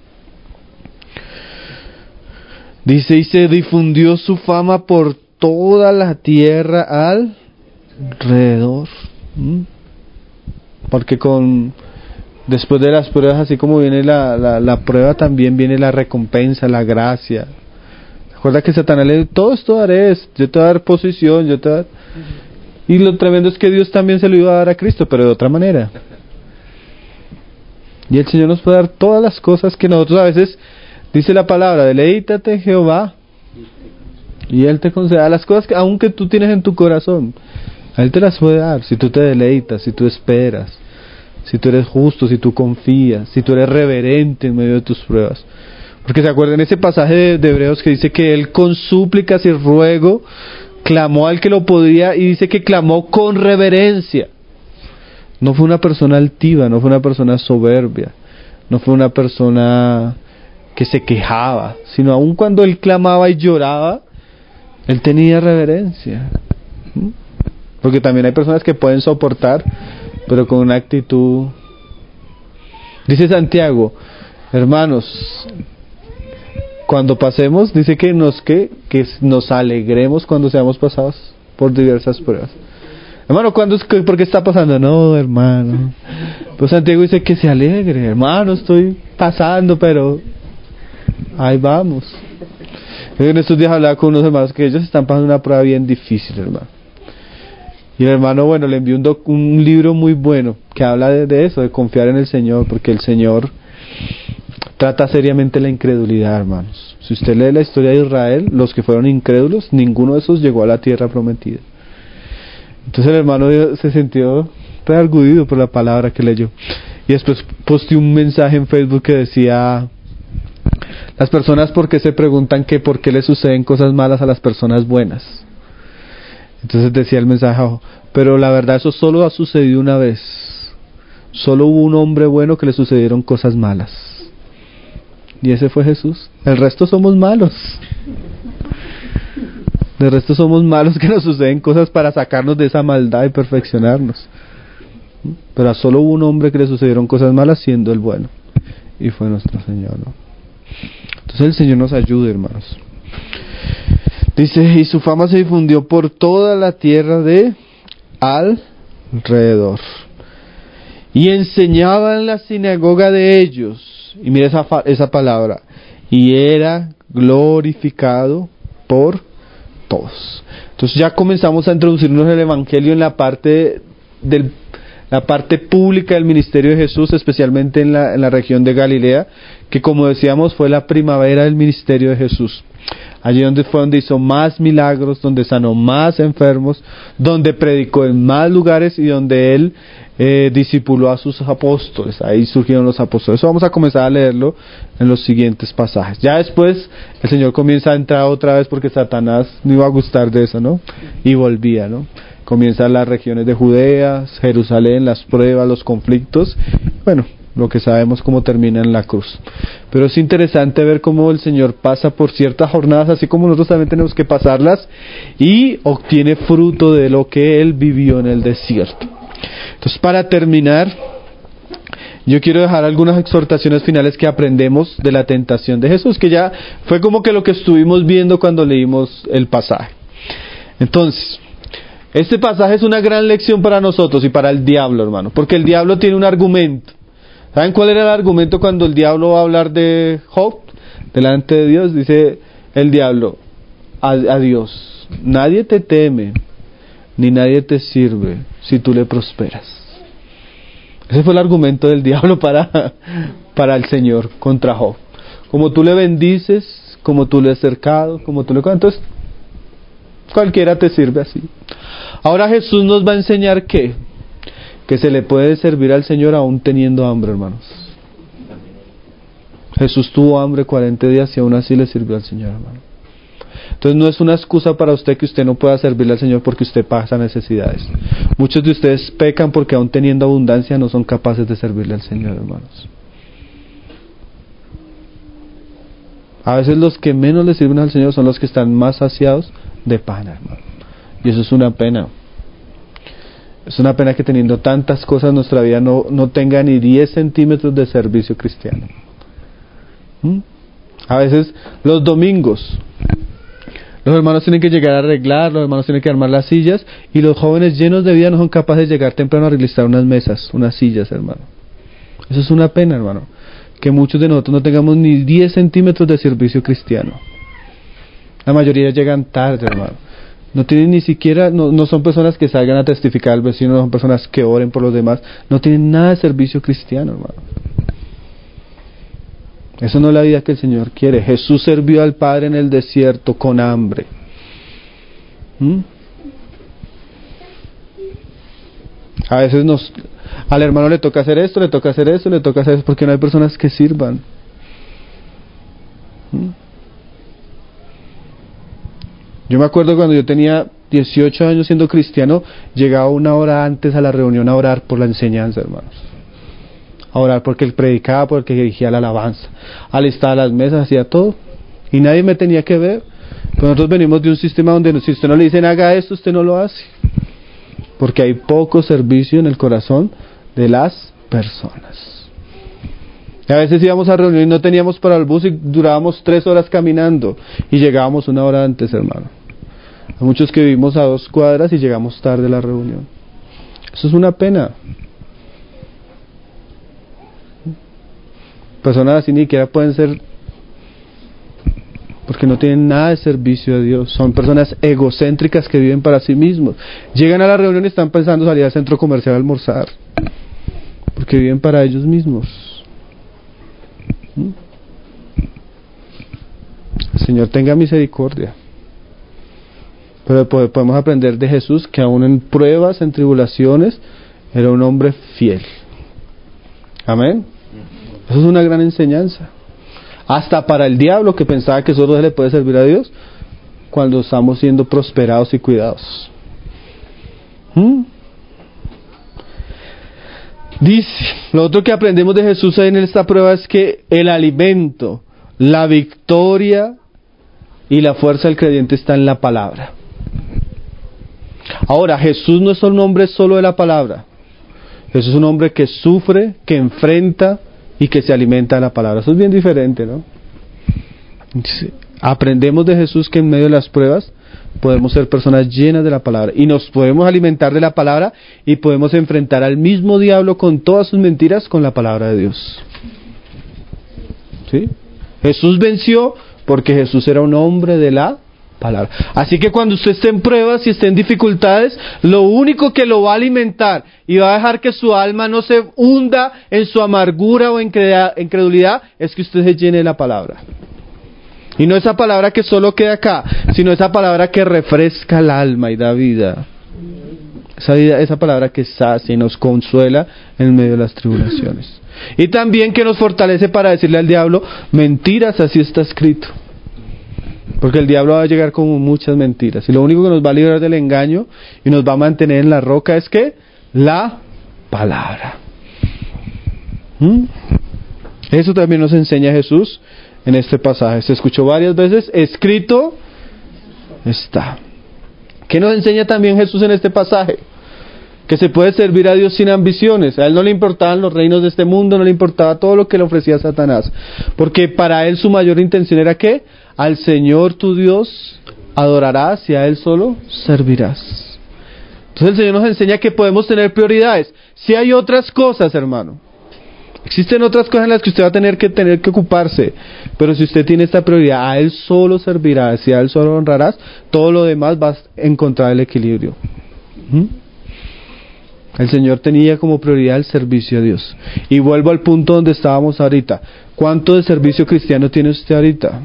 S2: Dice, y se difundió su fama por toda la tierra alrededor. Porque después de las pruebas, así como viene la prueba, también viene la recompensa, la gracia. Recuerda que Satanás le dice, todo esto daré, yo te voy a dar posición, yo te voy a dar... Y lo tremendo es que Dios también se lo iba a dar a Cristo, pero de otra manera. Y el Señor nos puede dar todas las cosas que nosotros a veces, dice la palabra, deleítate en Jehová, y Él te concederá las cosas que aunque tú tienes en tu corazón, a Él te las puede dar, si tú te deleitas, si tú esperas, si tú eres justo, si tú confías, si tú eres reverente en medio de tus pruebas. Porque se acuerdan ese pasaje de Hebreos que dice que Él con súplicas y ruego clamó al que lo podía, y dice que clamó con reverencia. No fue una persona altiva, no fue una persona soberbia, no fue una persona que se quejaba, sino aun cuando Él clamaba y lloraba, Él tenía reverencia. Porque también hay personas que pueden soportar, pero con una actitud... Dice Santiago, hermanos, cuando pasemos, dice que nos alegremos cuando seamos pasados por diversas pruebas. Hermano, ¿por qué está pasando? No, hermano. Pues Santiago dice que se alegre. Hermano, estoy pasando, pero ahí vamos. En estos días hablaba con unos hermanos que ellos están pasando una prueba bien difícil, hermano. Y el hermano, bueno, le envió un libro muy bueno que habla de eso, de confiar en el Señor, porque el Señor trata seriamente la incredulidad, hermanos. Si usted lee la historia de Israel, los que fueron incrédulos, ninguno de esos llegó a la tierra prometida. Entonces el hermano se sintió redarguido por la palabra que leyó. Y después posteó un mensaje en Facebook que decía: las personas, ¿por qué se preguntan que por qué le suceden cosas malas a las personas buenas? Entonces decía el mensaje, pero la verdad eso solo ha sucedido una vez. Solo hubo un hombre bueno que le sucedieron cosas malas, y ese fue Jesús. El resto somos malos. Del resto somos malos, que nos suceden cosas para sacarnos de esa maldad y perfeccionarnos. Pero a solo hubo un hombre que le sucedieron cosas malas, siendo el bueno, y fue nuestro Señor, ¿no? Entonces el Señor nos ayude, hermanos. Dice, y su fama se difundió por toda la tierra de alrededor, y enseñaba en la sinagoga de ellos, y mira esa palabra, y era glorificado por todos. Entonces ya comenzamos a introducirnos el Evangelio en la parte pública del ministerio de Jesús, especialmente en la región de Galilea, que como decíamos fue la primavera del ministerio de Jesús. Allí fue donde hizo más milagros, donde sanó más enfermos, donde predicó en más lugares y donde Él discipuló a sus apóstoles. Ahí surgieron los apóstoles. Eso vamos a comenzar a leerlo en los siguientes pasajes. Ya después el Señor comienza a entrar otra vez, porque Satanás no iba a gustar de eso, ¿no? Y volvía, ¿no? Comienzan las regiones de Judea, Jerusalén, las pruebas, los conflictos. Bueno, lo que sabemos cómo termina en la cruz. Pero es interesante ver cómo el Señor pasa por ciertas jornadas, así como nosotros también tenemos que pasarlas, y obtiene fruto de lo que Él vivió en el desierto. Entonces, para terminar, yo quiero dejar algunas exhortaciones finales que aprendemos de la tentación de Jesús, que ya fue como que lo que estuvimos viendo cuando leímos el pasaje. Entonces, este pasaje es una gran lección para nosotros y para el diablo, hermano, porque el diablo tiene un argumento. ¿Saben cuál era el argumento cuando el diablo va a hablar de Job delante de Dios? Dice el diablo a Dios: nadie te teme ni nadie te sirve si tú le prosperas. Ese fue el argumento del diablo para el Señor contra Job. Como tú le bendices, como tú le has cercado, como tú le... Entonces cualquiera te sirve así. Ahora Jesús nos va a enseñar que se le puede servir al Señor aún teniendo hambre, hermanos. Jesús tuvo hambre 40 días y aún así le sirvió al Señor, hermano. Entonces no es una excusa para usted que usted no pueda servirle al Señor porque usted pasa necesidades. Muchos de ustedes pecan porque aún teniendo abundancia no son capaces de servirle al Señor, hermanos. A veces los que menos le sirven al Señor son los que están más saciados de pan, hermano. Y eso es una pena. Es una pena que teniendo tantas cosas en nuestra vida no tenga ni 10 centímetros de servicio cristiano. A veces los domingos los hermanos tienen que llegar a arreglar, los hermanos tienen que armar las sillas, y los jóvenes llenos de vida no son capaces de llegar temprano a arreglar unas mesas, unas sillas, hermano. Eso es una pena, hermano, que muchos de nosotros no tengamos ni 10 centímetros de servicio cristiano. La mayoría llegan tarde, hermano. No tienen ni siquiera, no son personas que salgan a testificar al vecino, no son personas que oren por los demás, no tienen nada de servicio cristiano, hermano. Eso no es la vida que el Señor quiere. Jesús sirvió al Padre en el desierto con hambre. A veces al hermano le toca hacer esto, le toca hacer eso, le toca hacer eso, porque no hay personas que sirvan. Yo me acuerdo cuando yo tenía 18 años siendo cristiano, llegaba una hora antes a la reunión a orar por la enseñanza, hermanos. A orar porque él predicaba, porque dirigía la alabanza, alistaba las mesas, hacía todo, y nadie me tenía que ver. Pero nosotros venimos de un sistema donde si usted no le dicen haga esto, usted no lo hace, porque hay poco servicio en el corazón de las personas. Y a veces íbamos a reunir y no teníamos para el bus y durábamos 3 horas caminando y llegábamos 1 hora antes, hermano. Hay muchos que vivimos a 2 cuadras y llegamos tarde a la reunión. Eso es una pena. Personas así ni siquiera pueden ser, porque no tienen nada de servicio a Dios. Son personas egocéntricas que viven para sí mismos. Llegan a la reunión y están pensando salir al centro comercial a almorzar, porque viven para ellos mismos. El Señor tenga misericordia. Pero podemos aprender de Jesús que aún en pruebas, en tribulaciones, era un hombre fiel. Amén. Eso es una gran enseñanza. Hasta para el diablo, que pensaba que solo se le puede servir a Dios, cuando estamos siendo prosperados y cuidados. Dice, lo otro que aprendemos de Jesús en esta prueba es que el alimento, la victoria y la fuerza del creyente está en la palabra. Ahora, Jesús no es un hombre solo de la palabra. Jesús es un hombre que sufre, que enfrenta y que se alimenta de la palabra. Eso es bien diferente, ¿no? Aprendemos de Jesús que en medio de las pruebas podemos ser personas llenas de la palabra y nos podemos alimentar de la palabra y podemos enfrentar al mismo diablo con todas sus mentiras con la palabra de Dios. ¿Sí? Jesús venció porque Jesús era un hombre de la palabra. Así que cuando usted esté en pruebas y esté en dificultades, lo único que lo va a alimentar y va a dejar que su alma no se hunda en su amargura o incredulidad es que usted se llene de la palabra. Y no esa palabra que solo queda acá, sino esa palabra que refresca el alma y da vida. Esa palabra que sacia y nos consuela en medio de las tribulaciones. Y también que nos fortalece para decirle al diablo, mentiras, así está escrito. Porque el diablo va a llegar con muchas mentiras. Y lo único que nos va a librar del engaño y nos va a mantener en la roca es que la palabra. Eso también nos enseña Jesús en este pasaje. Se escuchó varias veces, escrito está. ¿Qué nos enseña también Jesús en este pasaje? Que se puede servir a Dios sin ambiciones. A él no le importaban los reinos de este mundo, no le importaba todo lo que le ofrecía Satanás. Porque para él su mayor intención era ¿qué? Al Señor tu Dios adorarás y a Él solo servirás. Entonces el Señor nos enseña que podemos tener prioridades. Si hay otras cosas, hermano, existen otras cosas en las que usted va a tener que ocuparse, pero si usted tiene esta prioridad, a Él solo servirás y a Él solo honrarás, todo lo demás vas a encontrar el equilibrio. El Señor tenía como prioridad el servicio a Dios. Y vuelvo al punto donde estábamos ahorita. ¿Cuánto de servicio cristiano tiene usted ahorita?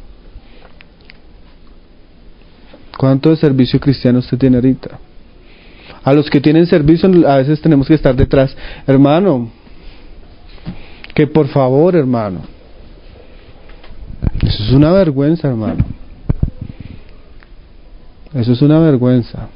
S2: ¿Cuánto de servicio cristiano usted tiene ahorita? A los que tienen servicio a veces tenemos que estar detrás. Hermano, que por favor, hermano. Eso es una vergüenza, hermano. Eso es una vergüenza.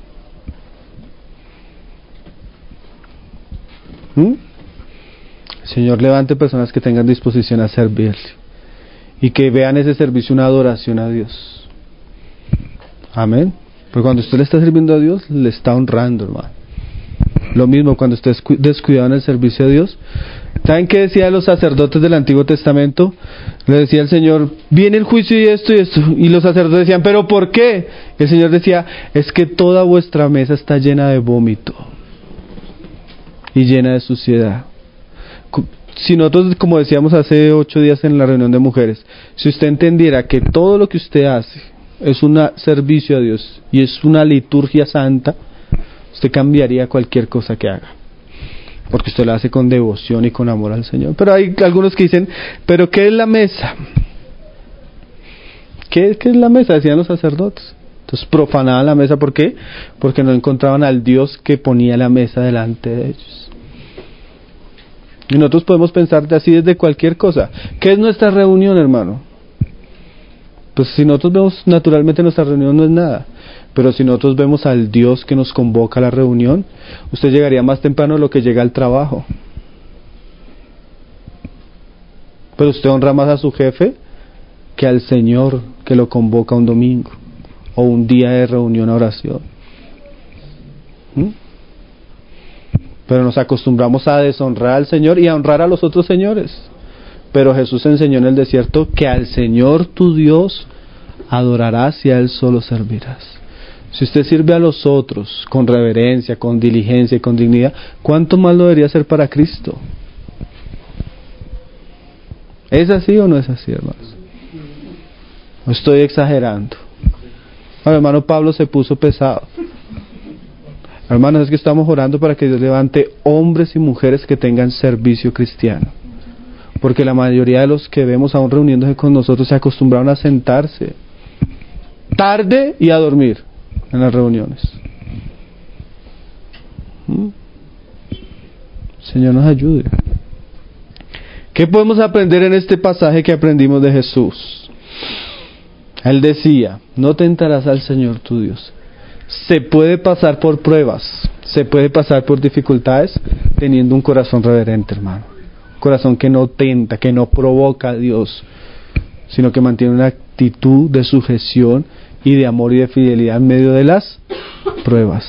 S2: Señor, levante personas que tengan disposición a servirle y que vean ese servicio una adoración a Dios. Amén. Porque cuando usted le está sirviendo a Dios, le está honrando, hermano. Lo mismo cuando usted es descuidado en el servicio a Dios. ¿Saben qué decía los sacerdotes del Antiguo Testamento? Le decía el Señor, viene el juicio y esto y esto. Y los sacerdotes decían, ¿pero por qué? El Señor decía, es que toda vuestra mesa está llena de vómito y llena de suciedad. Si nosotros, como decíamos hace 8 días en la reunión de mujeres, si usted entendiera que todo lo que usted hace es un servicio a Dios y es una liturgia santa, usted cambiaría cualquier cosa que haga, porque usted la hace con devoción y con amor al Señor. Pero hay algunos que dicen, ¿pero qué es la mesa? ¿Qué es la mesa? Decían los sacerdotes. Entonces profanaban la mesa. ¿Por qué? Porque no encontraban al Dios que ponía la mesa delante de ellos. Y nosotros podemos pensar así desde cualquier cosa. ¿Qué es nuestra reunión, hermano? Pues si nosotros vemos naturalmente nuestra reunión no es nada. Pero si nosotros vemos al Dios que nos convoca a la reunión, usted llegaría más temprano de lo que llega al trabajo. Pero usted honra más a su jefe que al Señor que lo convoca un domingo o un día de reunión a oración. Pero nos acostumbramos a deshonrar al Señor y a honrar a los otros señores. Pero Jesús enseñó en el desierto que al Señor tu Dios adorarás y a Él solo servirás. Si usted sirve a los otros con reverencia, con diligencia y con dignidad, ¿cuánto más lo debería hacer para Cristo? ¿Es así o no es así, hermanos? ¿O estoy exagerando? Bueno, hermano Pablo se puso pesado. Hermanos, es que estamos orando para que Dios levante hombres y mujeres que tengan servicio cristiano. Porque la mayoría de los que vemos aún reuniéndose con nosotros se acostumbraron a sentarse tarde y a dormir en las reuniones. Señor nos ayude. ¿Qué podemos aprender en este pasaje que aprendimos de Jesús? Él decía, no tentarás al Señor tu Dios. Se puede pasar por pruebas, se puede pasar por dificultades teniendo un corazón reverente, hermano. Un corazón que no tenta, que no provoca a Dios, sino que mantiene una actitud de sujeción y de amor y de fidelidad en medio de las pruebas.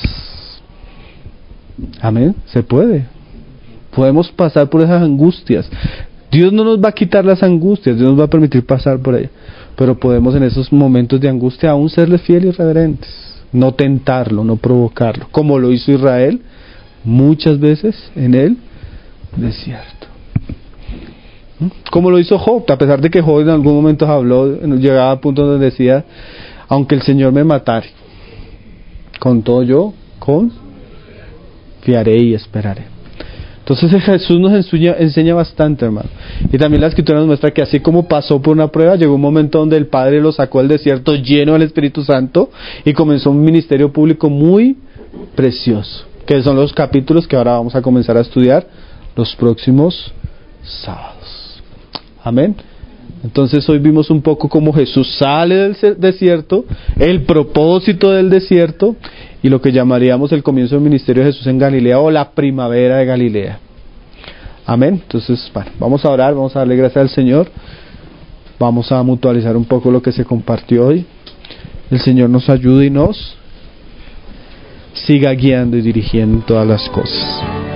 S2: Amén, se puede. Podemos pasar por esas angustias. Dios no nos va a quitar las angustias, Dios nos va a permitir pasar por ellas, pero podemos en esos momentos de angustia aún serle fieles y reverentes. No tentarlo, no provocarlo, como lo hizo Israel muchas veces en el desierto. Como lo hizo Job, a pesar de que Job en algún momento habló, llegaba a punto donde decía, aunque el Señor me matare, con todo yo confiaré y esperaré. Entonces Jesús nos enseña bastante, hermano. Y también la Escritura nos muestra que así como pasó por una prueba, llegó un momento donde el Padre lo sacó del desierto lleno del Espíritu Santo y comenzó un ministerio público muy precioso, que son los capítulos que ahora vamos a comenzar a estudiar los próximos sábados. Amén. Entonces hoy vimos un poco cómo Jesús sale del desierto, el propósito del desierto y lo que llamaríamos el comienzo del ministerio de Jesús en Galilea o la primavera de Galilea. Amén. Entonces, bueno, vamos a orar, vamos a darle gracias al Señor, vamos a mutualizar un poco lo que se compartió hoy. El Señor nos ayude y nos siga guiando y dirigiendo todas las cosas.